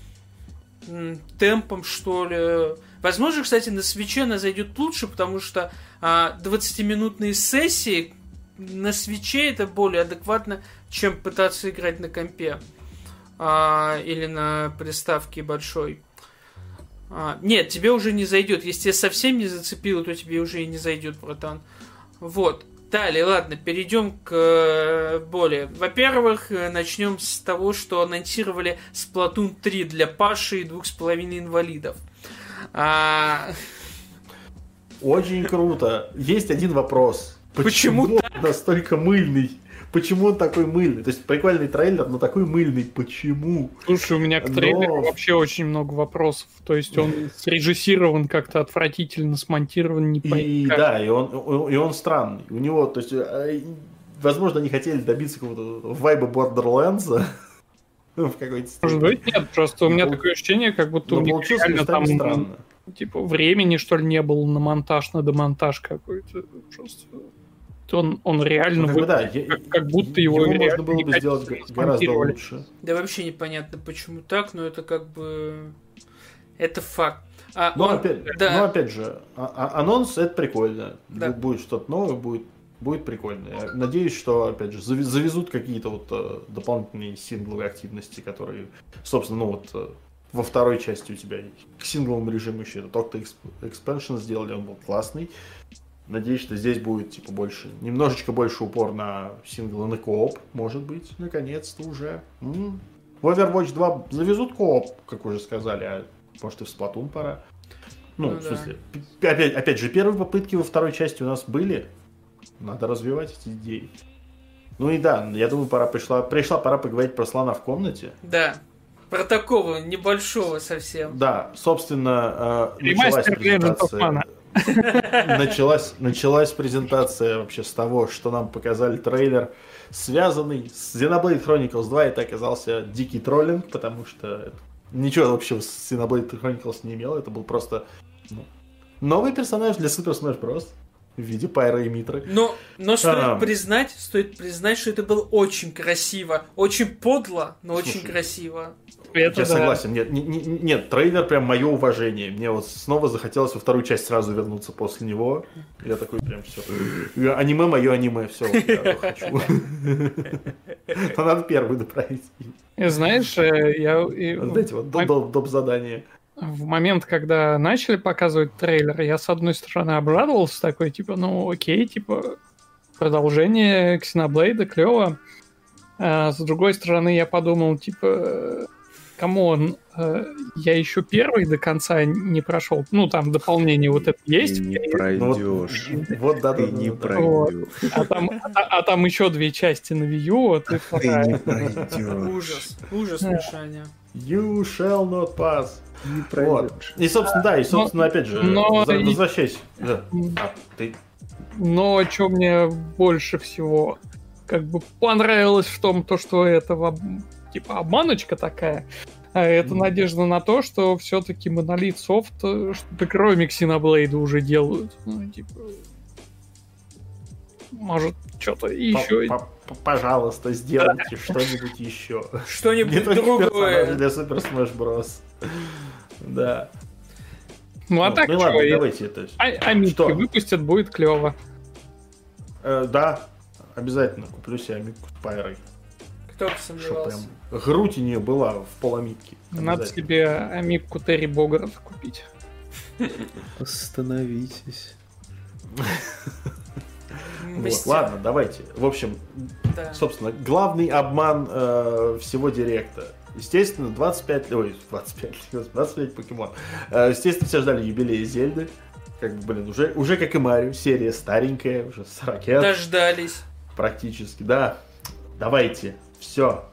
м, темпом, что ли. Возможно, кстати, на свитче она зайдет лучше, потому что а, двадцатиминутные сессии на свитче это более адекватно, чем пытаться играть на компе а, или на приставке большой. А, нет, тебе уже не зайдет. Если тебя совсем не зацепило, то тебе уже и не зайдет, братан. Вот. Далее, ладно, перейдем к более. Во-первых, начнем с того, что анонсировали Splatoon три для Паши и двух с половиной инвалидов. А... Очень круто. Есть один вопрос. Почему, Почему он настолько мыльный? Почему он такой мыльный? То есть прикольный трейлер, но такой мыльный. Почему? Слушай, у меня к трейлеру но... вообще очень много вопросов. То есть он срежиссирован как-то отвратительно, смонтирован, не понятно. И да, и он, и он странный. У него, то есть, возможно, они хотели добиться какого-то вайба Borderlands. В какой-то Может быть, нет, просто у меня такое ощущение, как будто у них реально там странно. Типа времени, что ли, не было на монтаж, на демонтаж какой-то. Просто... Он, он реально ну, вы... да, как, я, как будто его, его можно было бы сделать гораздо лучше. Да вообще непонятно, почему так, но это как бы... Это факт. А но, он... опять, да. но опять же, а- анонс это прикольно. Да. Будет что-то новое, будет, будет прикольно. Я надеюсь, что, опять же, завезут какие-то вот uh, дополнительные сингловые активности, которые, собственно, ну вот uh, во второй части у тебя к сингловому режиму еще этот Octo Expansion сделали, он был классный. Надеюсь, что здесь будет типа больше, немножечко больше упор на сингл и на кооп, может быть, наконец-то уже. М-м. В Overwatch два завезут кооп, как уже сказали, а может и в Splatoon пора. Ну, ну в смысле, да. опять, опять же, первые попытки во второй части у нас были, надо развивать эти идеи. Ну и да, я думаю, пора пришла, пришла пора поговорить про слона в комнате. Да. Про такого небольшого совсем. Да, собственно, э, началась Ремастер Legend of презентация. Началась, началась презентация вообще с того, что нам показали трейлер, связанный с Xenoblade Chronicles два. Это оказался дикий троллинг, потому что ничего общего с Xenoblade Chronicles не имело. Это был просто ну, новый персонаж для Super Smash Bros. В виде Пайра и Митры. Но, но стоит А. признать, стоит признать, что это было очень красиво. Очень подло, но Слушай, очень красиво. Это Я да. согласен. Нет, не- не- нет, трейлер прям мое уважение. Мне вот снова захотелось во вторую часть сразу вернуться после него. Я такой прям все. Аниме мое аниме, все, я хочу. Но надо первый доправить. И знаешь, э, я и Вот эти вот в доп- доп-задания. в момент, когда начали показывать трейлер, я с одной стороны обрадовался, такой, типа, ну окей, типа, продолжение Xenoblade, клево. А с другой стороны, я подумал, типа, камон, э, я еще первый до конца не прошел. Ну, там дополнение вот это есть. Ты не Ну, вот- пройдешь. Вот, да, да, Ты да, не да. пройдешь. А там, а, а там еще две части на Wii U, вот и Ты вторая. не пройдешь. Ужас. Ужас, Да. Мишаня. You shall not pass. Не Вот. пройдешь. И, собственно, да, и, собственно, опять же, но за- и- возвращайся. Да. А, ты... Но что мне больше всего как бы понравилось в том, то, что это об- типа обманочка такая, а это Мгм. надежда на то, что все-таки Monolith Soft э, что-то кроме Xenoblade уже делают. Ну, типа, может, что-то еще. П- п- Пожалуйста, сделайте что-нибудь еще. Не Что-нибудь только персонажи другое. для Super Smash Bros. Да. Ну а Ну, так ну что, ладно, и- давайте это. а, а Микки Что? выпустят, будет клево. Э, да, обязательно куплю себе амитку с Пайрой. Кто бы Чтоб сомневался. прям грудь у нее была в поломитке. Надо Обязательно. себе амипку Терри Богарта купить. Остановитесь. Вот, Мстя- ладно, давайте. В общем, да. собственно, главный обман э, всего директа. Естественно, двадцать пять... Ой, двадцать пять, двадцать пять покемон. Э, естественно, все ждали юбилея Зельды. Как бы, блин, уже, уже как и Марио, серия старенькая, уже сорок лет Дождались. практически, да. Давайте, все.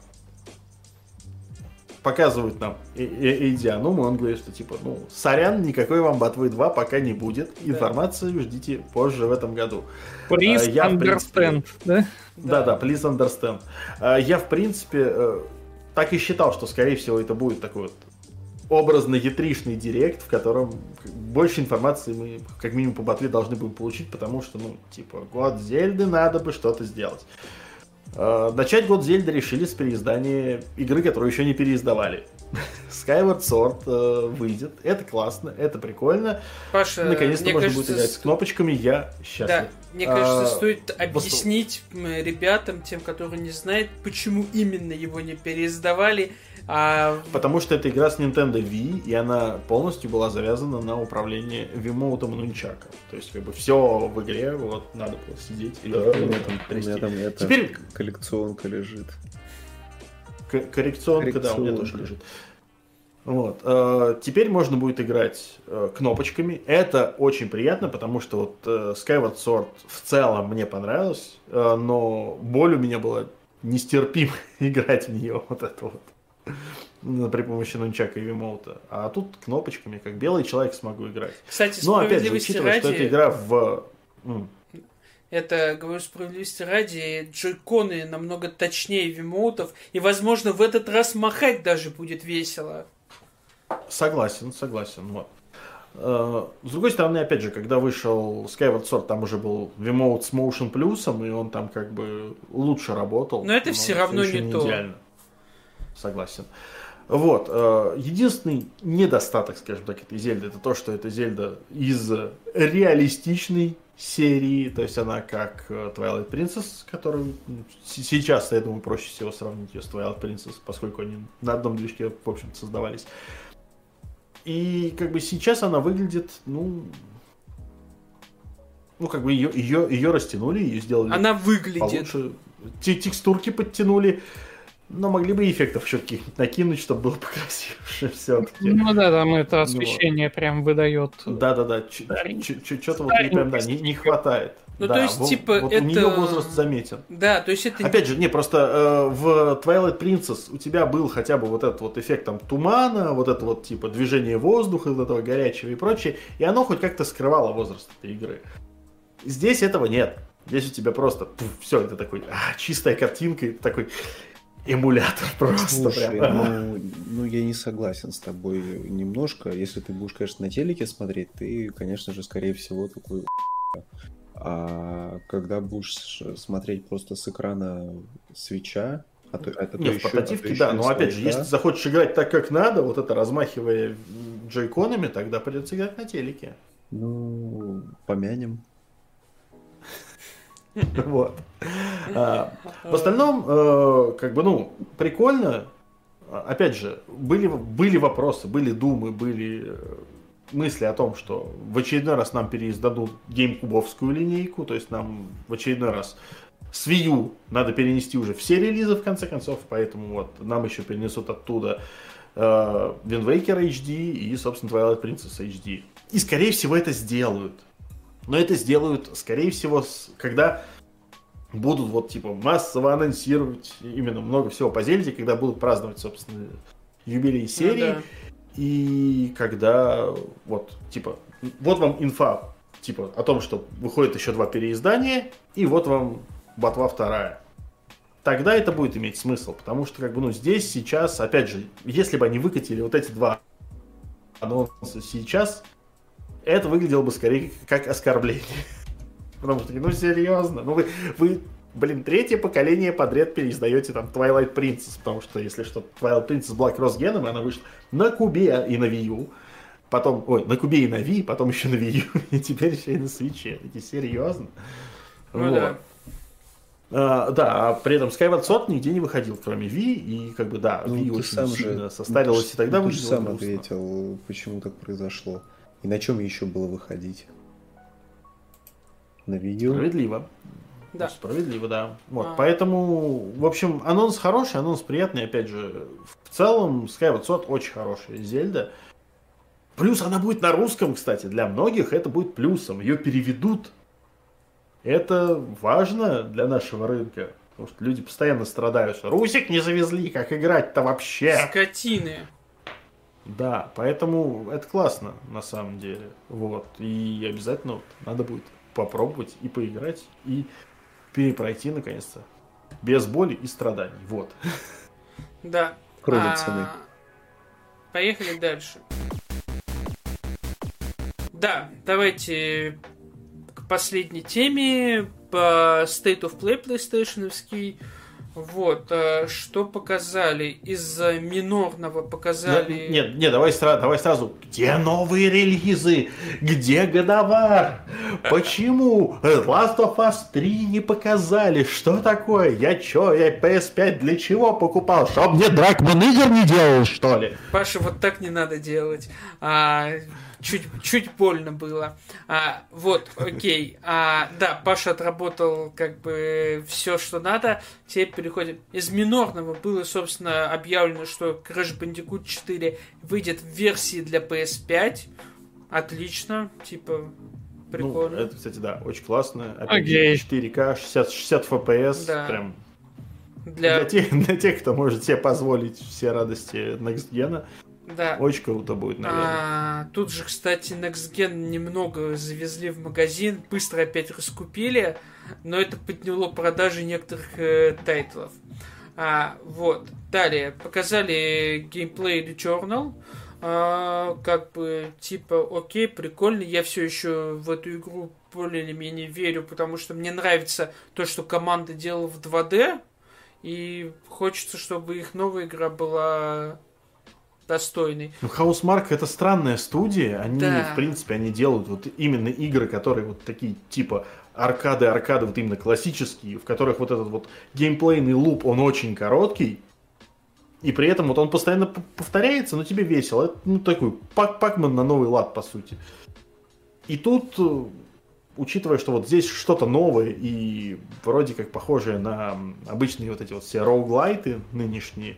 Показывают нам и- и- Эйдиануму, он говорит, что типа, ну, сорян, никакой вам Ботвы два пока не будет. Информацию ждите позже в этом году. Please А, я, в принципе, understand, да? Да-да, please understand. А, Я, в принципе, э, так и считал, что, скорее всего, это будет такой вот образно-ятришный директ, в котором больше информации мы, как минимум, по ботве должны будем получить, потому что, ну, типа, год Зельды, надо бы что-то сделать. Э, Начать год Зельды решили с переиздания игры, которую еще не переиздавали. Skyward Sword э, выйдет. Это классно, это прикольно. Паша, Наконец-то мне можно кажется, будет играть с кнопочками. Я счастлив. Да, мне кажется, А, стоит объяснить м, ребятам, тем, которые не знают, почему именно его не переиздавали. А Потому что это игра с Nintendo Wii, и она полностью была завязана на управление вимоутом и нунчаком. То есть, как бы, все в игре, вот, надо было сидеть и Да, у меня там, у трясти. меня там это, Теперь коллекционка лежит. к- коррекционка, да, у меня Коррекционка. тоже лежит. Вот. э, Теперь можно будет играть э, кнопочками. Это очень приятно, потому что вот э, Skyward Sword в целом мне понравилось, э, но боль у меня была нестерпимо играть в нее вот это вот. Ну, при помощи нунчака и вимоута. А тут кнопочками, как белый человек, смогу играть. Кстати, Но опять же, справедливости учитывая, что это ради, игра в... м, это, говорю справедливости ради, джойконы намного точнее вимоутов, и, возможно, в этот раз махать даже будет весело. Согласен, согласен. Вот. Э, С другой стороны, опять же, когда вышел Skyward Sword, там уже был вимоут с Motion плюсом, и он там как бы лучше работал. Но это все равно еще не то. идеально. Согласен. Вот. э, Единственный недостаток, скажем так, этой Зельды, это то, что эта Зельда из реалистичной серии, то есть она как э, Twilight Princess, которую м, с- сейчас, я думаю, проще всего сравнить ее с Twilight Princess, поскольку они на одном движке, в общем-то, создавались. И как бы сейчас она выглядит, ну, ну как бы ее, ее, ее растянули, ее сделали Она выглядит. получше, те- текстурки подтянули, но могли бы эффектов еще каких-нибудь накинуть, чтобы было покрасивше все-таки. Ну да, там это освещение прям выдает. Да-да-да, Старенький. что-то вот не, прям, да, не, не хватает. Ну, да, то есть, вот, типа, вот это... у нее возраст заметен. Да, то есть это... Опять же, не, просто э, в Twilight Princess у тебя был хотя бы вот этот вот эффект там тумана, вот это вот типа движение воздуха, вот этого горячего и прочее, и оно хоть как-то скрывало возраст этой игры. Здесь этого нет. Здесь у тебя просто все, это такой а, чистая картинка, это такой эмулятор просто. Слушай, прям. ну, ну я не согласен с тобой немножко. Если ты будешь, конечно, на телеке смотреть, ты, конечно же, скорее всего, такой... А когда будешь смотреть просто с экрана свеча, а то, это Не, то в еще, портативке, а да, еще но опять же, слайда. если ты захочешь играть так, как надо, вот это размахивая джойконами, тогда придется играть на телеке. Ну, помянем. Вот. А, в остальном, э, как бы, ну, прикольно. Опять же, были, были вопросы, были думы, были э, мысли о том, что в очередной раз нам переиздадут геймкубовскую линейку, то есть нам в очередной раз с Wii U надо перенести уже все релизы, в конце концов, поэтому вот нам еще перенесут оттуда э, Wind Waker эйч ди и, собственно, Twilight Princess эйч ди. И, скорее всего, это сделают. Но это сделают, скорее всего, с, когда будут вот типа массово анонсировать именно много всего по Зельде, когда будут праздновать, собственно, юбилей серии. Ну, да. И когда вот, типа, вот вам инфа, типа, о том, что выходит еще два переиздания, и вот вам ботва вторая. Тогда это будет иметь смысл, потому что, как бы, ну, здесь, сейчас, опять же, если бы они выкатили вот эти два анонса сейчас, это выглядело бы скорее как оскорбление. Потому что, ну, серьезно, ну, вы, вы, блин, третье поколение подряд переиздаете там Twilight Princess, потому что, если что, Twilight Princess была кросс-геном, и она вышла на Кубе и на Wii U, потом, ой, на Кубе и на Wii, потом еще на Wii U, и теперь еще и на Switch. Эти серьезно? Ну, вот. да. А, да, а при этом Skyward Sword нигде не выходил, кроме Wii, и как бы, да, Ну, Wii ты очень сам сильно же, состарилась, ты, и тогда ты же выглядело сам грустно. ответил, почему так произошло. И на чем еще было выходить? На видео? Справедливо. Да. Справедливо, да. Вот, А. поэтому, в общем, анонс хороший, анонс приятный, опять же. В целом, Skyward Sword очень хорошая Зельда. Плюс она будет на русском, кстати, для многих это будет плюсом. Ее переведут. Это важно для нашего рынка. Потому что люди постоянно страдают, что Русик не завезли, как играть-то вообще. Скотины. Да, поэтому это классно, на самом деле. Вот. И обязательно вот, надо будет попробовать и поиграть, и перепройти, наконец-то. Без боли и страданий. Вот. Да. Кроме А, цены. Поехали дальше. Да, давайте к последней теме по State of Play PlayStation-овский. Вот, э, что показали? Из-за минорного показали... Нет, нет, давай сразу, давай сразу. Где новые релизы? Где годовар? Почему Last of Us три не показали? Что такое? Я чё, я пи эс пять для чего покупал? Чтоб мне Дракман игр не делал, что ли? Паша, вот так не надо делать. А, чуть, чуть больно было. А, вот, окей. А, да, Паша отработал как бы все, что надо. Теперь переходим. Из минорного было, собственно, объявлено, что Crash Bandicoot четыре выйдет в версии для пи эс пять. Отлично. Типа, прикольно. Ну, это, кстати, да, очень классно. Опять Окей. же, четыре ка, шестьдесят, шестьдесят эф пи эс. Да. Прям Для... для, тех, для тех, кто может себе позволить все радости Next Gen. Да. Очень круто будет, наверное. А, тут же, кстати, Next Gen немного завезли в магазин, быстро опять раскупили, но это подняло продажи некоторых э, тайтлов. А, вот. Далее показали геймплей Returnal. А, как бы, типа, окей, прикольно. Я все еще в эту игру более или менее верю, потому что мне нравится то, что команда делала в два дэ, и хочется, чтобы их новая игра была достойный. Ну, Housemarque это странная студия. Они, Да. в принципе, они делают вот именно игры, которые вот такие типа аркады, аркады вот именно классические, в которых вот этот вот геймплейный луп, он очень короткий. И при этом вот он постоянно п- повторяется, но тебе весело. Это, ну, такой пак Пакман на новый лад, по сути. И тут, э, учитывая, что вот здесь что-то новое и вроде как похожее на обычные вот эти вот все роуглайты нынешние,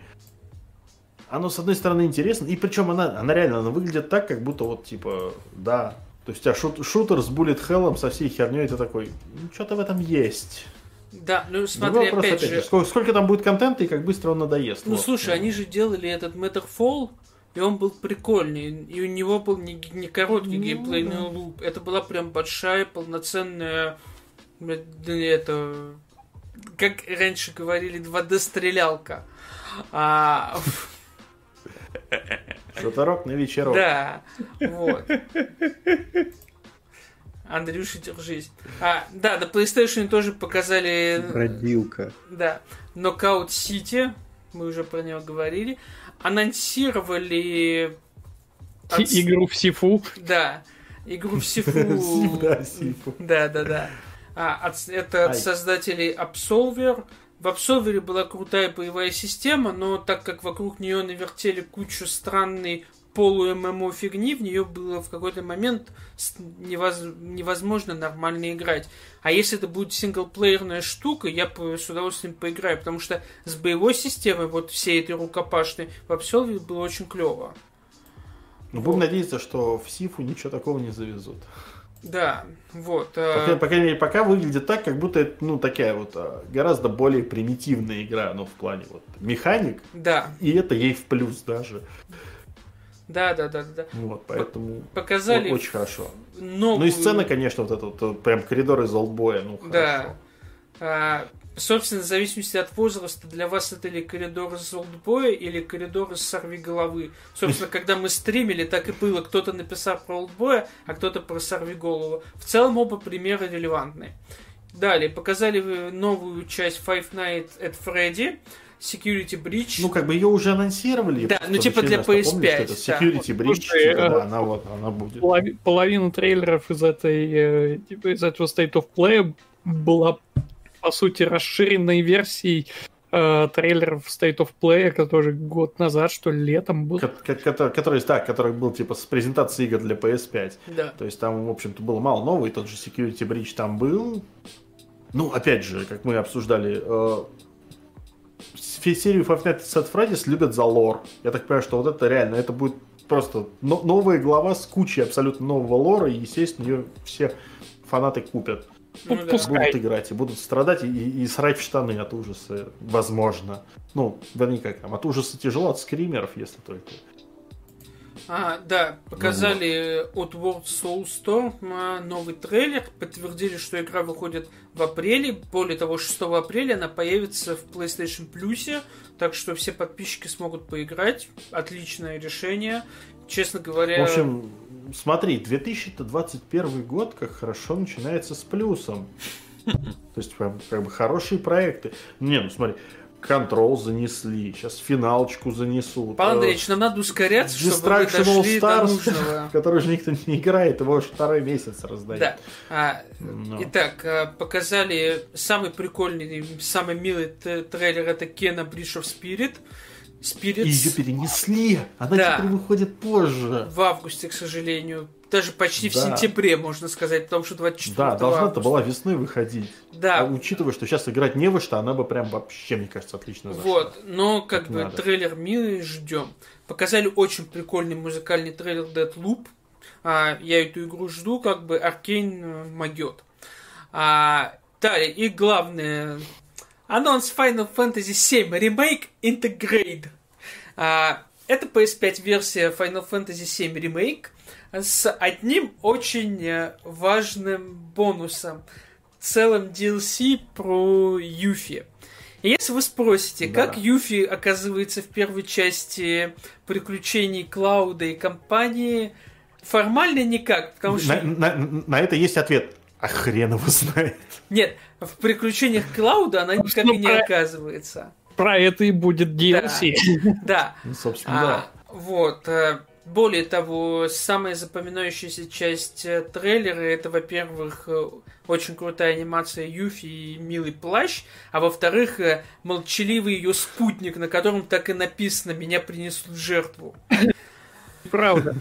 оно, с одной стороны, интересно, и причем она, она реально она выглядит так, как будто вот, типа, да, то То есть у тебя шут, шутер с буллет хеллом со всей херней, ты такой, ну что-то в этом есть. Да, ну смотри, вопрос, опять, опять же... же, сколько, сколько там будет контента и как быстро он надоест. Ну вот. слушай, они же делали этот Matterfall, и он был прикольный, и у него был не, не короткий ну, геймплейный да. луп, это была прям большая, полноценная, это, как раньше говорили, два дэ-стрелялка. А... Шутерок на вечерок. Да, вот. Андрюша, держись. А, да, на PlayStation тоже показали... Бродилка. Да. Knockout City, мы уже про него говорили. Анонсировали... От... Игру в Сифу. Да. Игру в Сифу. Да, Сифу. Да, да, да. Это от создателей Absolver. В Absolver была крутая боевая система, но так как вокруг нее навертели кучу странной полу-ММО фигни, в нее было в какой-то момент невоз... невозможно нормально играть. А если это будет синглплеерная штука, я по... с удовольствием поиграю, потому что с боевой системой, вот всей этой рукопашной, в Absolver было очень клево. Ну, будем вот. надеяться, что в Сифу ничего такого не завезут. Да, вот. По, по крайней мере, пока выглядит так, как будто это, ну, такая вот гораздо более примитивная игра, ну, в плане вот механик. Да. И это ей в плюс даже. Да, да, да, да. Вот, поэтому показали вот, очень хорошо. Новую... Ну и сцена, конечно, вот это вот, прям коридор из Олдбоя, ну хорошо. Да. А, собственно, в зависимости от возраста, для вас это ли коридор из Олдбоя или коридор из Сорвиголовы. Собственно, когда мы стримили, так и было. Кто-то написал про Олдбоя, а кто-то про Сорвиголову. В целом оба примера релевантны. Далее, показали новую часть Five Nights at Freddy. Security Breach. Ну, как бы ее уже анонсировали. Да, ну типа для пи эс пять. Помнишь, это Security да. Breach, Слушай, типа, да, она вот, она будет. Полови, половина трейлеров из этой, типа, из этого State of Play была, по сути, расширенной версией э, трейлеров State of Play, который год назад, что ли, летом был. Который, который, да, который был, типа, с презентацией игр для пи эс пять. Да. То есть там, в общем-то, было мало нового, и тот же Security Breach там был. Ну, опять же, как мы обсуждали, э, серию Five Nights at Freddy's любят за лор. Я так понимаю, что вот это реально, это будет просто но- новая глава с кучей абсолютно нового лора, и, естественно, ее все фанаты купят. Ну, да. Будут играть и будут страдать и, и, и срать в штаны от ужаса, возможно. Ну, вернее, как там, от ужаса тяжело, от скримеров, если только. А, да, показали ну, от World Soulstorm новый трейлер, подтвердили, что игра выходит в апреле. Более того, шестого апреля она появится в PlayStation Plus, так что все подписчики смогут поиграть. Отличное решение. Честно говоря... В общем, смотри, две тысячи двадцать первый год как хорошо начинается с плюсом. То есть, прям, как бы хорошие проекты. Не, ну смотри, Control занесли, сейчас финалочку занесут. Павел Андреевич, нам надо ускоряться, чтобы мы дошли до нужного. В который же никто не играет, его уже второй месяц раздают. Да. А, итак, показали самый прикольный, самый милый трейлер, это Kena Bridge of Spirit. Spirits. И ее перенесли, она да. теперь выходит позже. В августе, к сожалению. Даже почти да. в сентябре, можно сказать, потому что двадцать четвёртого Да, должна-то августа. была весной выходить. Да. А учитывая, что сейчас играть не во что, она бы прям вообще, мне кажется, отлично зашла. Вот, но как, как бы надо. Трейлер милый, ждем. Показали очень прикольный музыкальный трейлер Deathloop. А, я эту игру жду, как бы Аркейн могет. А, далее, и главное... Анонс Final Fantasy семь Remake Integrate. А, это пи эс пять версия Final Fantasy семь Remake с одним очень важным бонусом. Целым ди эл си про Юфи. И если вы спросите, да. как Юфи оказывается в первой части приключений Клауда и компании, формально никак. Потому что... на, на, на это есть ответ. А хрен его знает. Нет, в приключениях Клауда она никак и не про... оказывается. Про это и будет ди эл си. Да. да. Ну, собственно, а, да. Вот. Более того, самая запоминающаяся часть трейлера это, во-первых, очень крутая анимация Юфи и милый плащ, а во-вторых, молчаливый ее спутник, на котором так и написано «Меня принесут в жертву». Правда.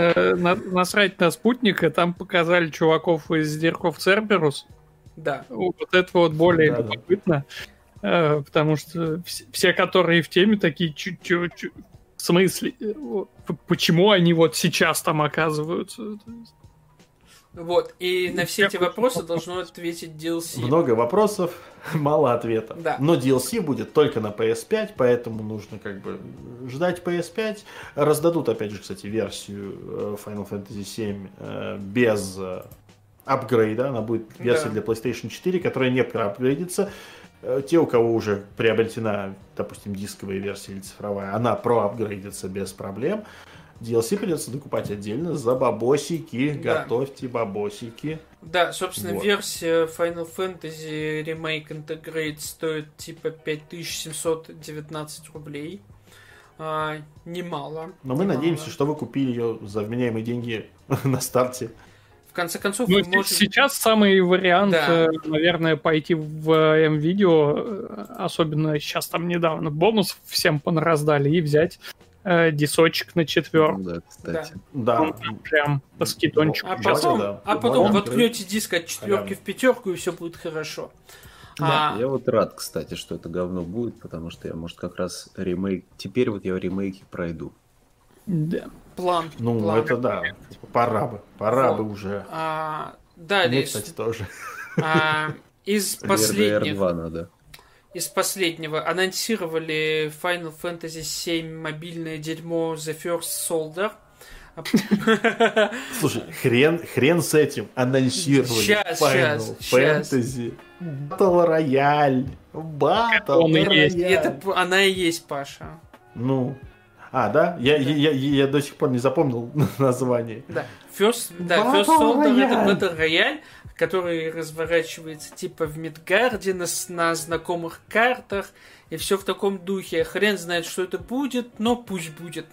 Насрать на спутника, там показали чуваков из Дирков Церберус. Да. Вот это вот более любопытно, потому что все, которые в теме, такие чуть-чуть... В смысле? Почему они вот сейчас там оказываются? Вот, и на все эти вопросы должно ответить ди эл си. Много вопросов, мало ответов. Да. Но ди эл си будет только на пи эс пять, поэтому нужно как бы ждать пи эс пять. Раздадут, опять же, кстати, версию Final Fantasy семь без апгрейда. Она будет версия Да. для PlayStation четыре, которая не проапгрейдится. Те, у кого уже приобретена, допустим, дисковая версия или цифровая, она проапгрейдится без проблем. ди эл си придется докупать отдельно за бабосики. Да. Готовьте бабосики. Да, собственно, Вот. версия Final Fantasy Remake Integrate стоит типа пять тысяч семьсот девятнадцать рублей. А, немало. Но мы немало. надеемся, что вы купили ее за вменяемые деньги на старте. В конце концов, Ну, вы можете... сейчас самый вариант, Да. э, наверное, пойти в М-видео, э, особенно сейчас там недавно бонус всем понараздали, и взять э, дисочек на четверку. Ну да, кстати. Да. Он там прям по скидончику. А Сейчас, потом, да. а потом Вагон воткнете диск от четверки в пятерку, и все будет хорошо. А, Я вот рад, кстати, что это говно будет, потому что я, может, как раз ремейк... Теперь вот я ремейки пройду. Да. план. Ну, план. это да. Пора бы. Пора Вот. бы уже. А, далее, Мне, кстати, тоже. а, из эр последних, два надо. из последнего анонсировали Final Fantasy семь мобильное дерьмо The First Soldier. Слушай, хрен, хрен с этим. Анонсировали Щас, Final щас, щас. Fantasy. Battle Royale. Battle Он и есть. Royale. Это п- она и есть, Паша. Ну. А, да? Я, я, я, я до сих пор не запомнил название. Да. First, да, Battle First Soldier Royale. это Battle Royale, который разворачивается типа в Мидгарде на, с- на знакомых картах, и все в таком духе. Хрен знает, что это будет, но пусть будет.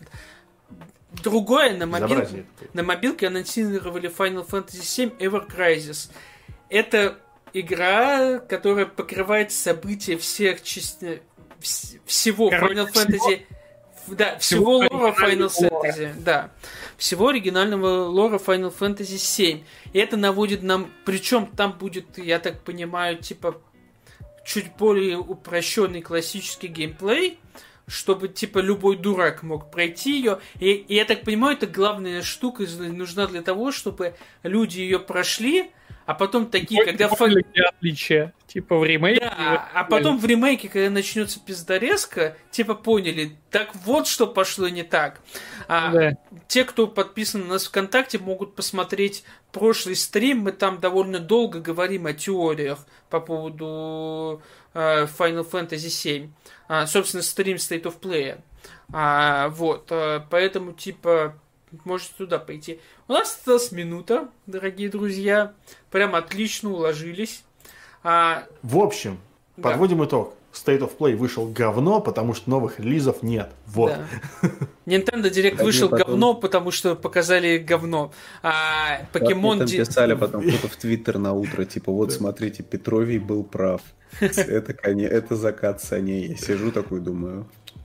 Другое на мобилке, Безобразие. на мобилке анонсировали Final Fantasy семь Ever Crisis. Это игра, которая покрывает события всех частей, вс- всего Короче, Final всего- Fantasy. Да, всего, всего лора Final оригинального лора. Fantasy, да. Всего оригинального лора Final Fantasy семь. И это наводит нам... Причем там будет, я так понимаю, типа чуть более упрощенный классический геймплей, чтобы, типа, любой дурак мог пройти ее. И, и я так понимаю, это главная штука нужна для того, чтобы люди ее прошли, а потом такие, когда... Поняли, где отличия. Типа в ремейке. Да, а потом в ремейке, когда начнется пиздорезка, типа поняли, так вот что пошло не так. А Да. те, кто подписан на нас ВКонтакте, могут посмотреть прошлый стрим. Мы там довольно долго говорим о теориях по поводу э, Final Fantasy семь. А, собственно, стрим State of Play. А, вот, а, поэтому, типа, можете туда пойти. У нас осталась минута, дорогие друзья. Прям отлично уложились. А, В общем, Да. подводим итог. State of Play вышел говно, потому что новых релизов нет. Вот. да. Nintendo Direct Они вышел потом- говно, потому что показали говно. А Как Покемон... мне там Ди- писали потом кто-то в Твиттер на утро, типа, вот смотрите, Петровий был прав. Это, коне... это закат саней. Я сижу такой, думаю,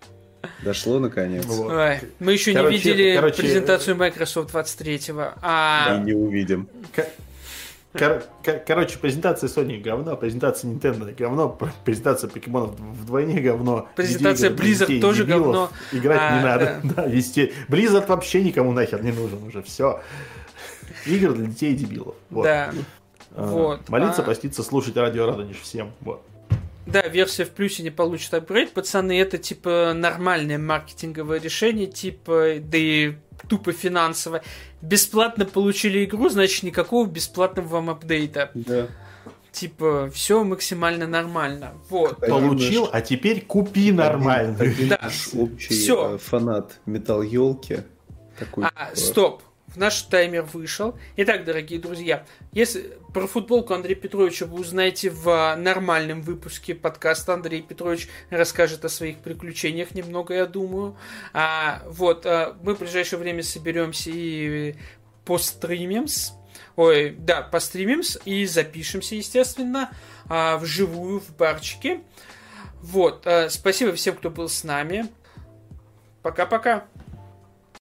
дошло наконец. Вот. Ой, мы еще Короче, не видели короче, презентацию Microsoft двадцать третьего. И А... не увидим. Ко- кор- кор- Короче, презентация Sony говно, презентация Nintendo говно, презентация покемонов вдвойне говно. Презентация Видеоигр для Blizzard детей, тоже дебилов. говно. Играть А, не надо. да. Да, вести. Blizzard вообще никому нахер не нужен уже. Все. Игры для детей и дебилов. Вот. Да. А, Вот. Молиться, А- поститься, слушать радио Радонеж всем. Вот. Да, версия в плюсе не получит апгрейд. Пацаны, это типа нормальное маркетинговое решение, типа, да и тупо финансово. Бесплатно получили игру, значит, никакого бесплатного вам апдейта. Да. Типа, все максимально нормально. Вот. Один Получил, наш- а теперь купи нормально. Один Да. наш общий Всё. э, фанат Металл Ёлки. Такой, А, типа, стоп. Наш таймер вышел. Итак, дорогие друзья, если про футболку Андрея Петровича вы узнаете в нормальном выпуске подкаста, Андрей Петрович расскажет о своих приключениях немного, я думаю. А, вот, а, мы в ближайшее время соберемся и постримимс. Ой, да, постримимс и запишемся, естественно, а, вживую в барчике. Вот, а, спасибо всем, кто был с нами. Пока-пока.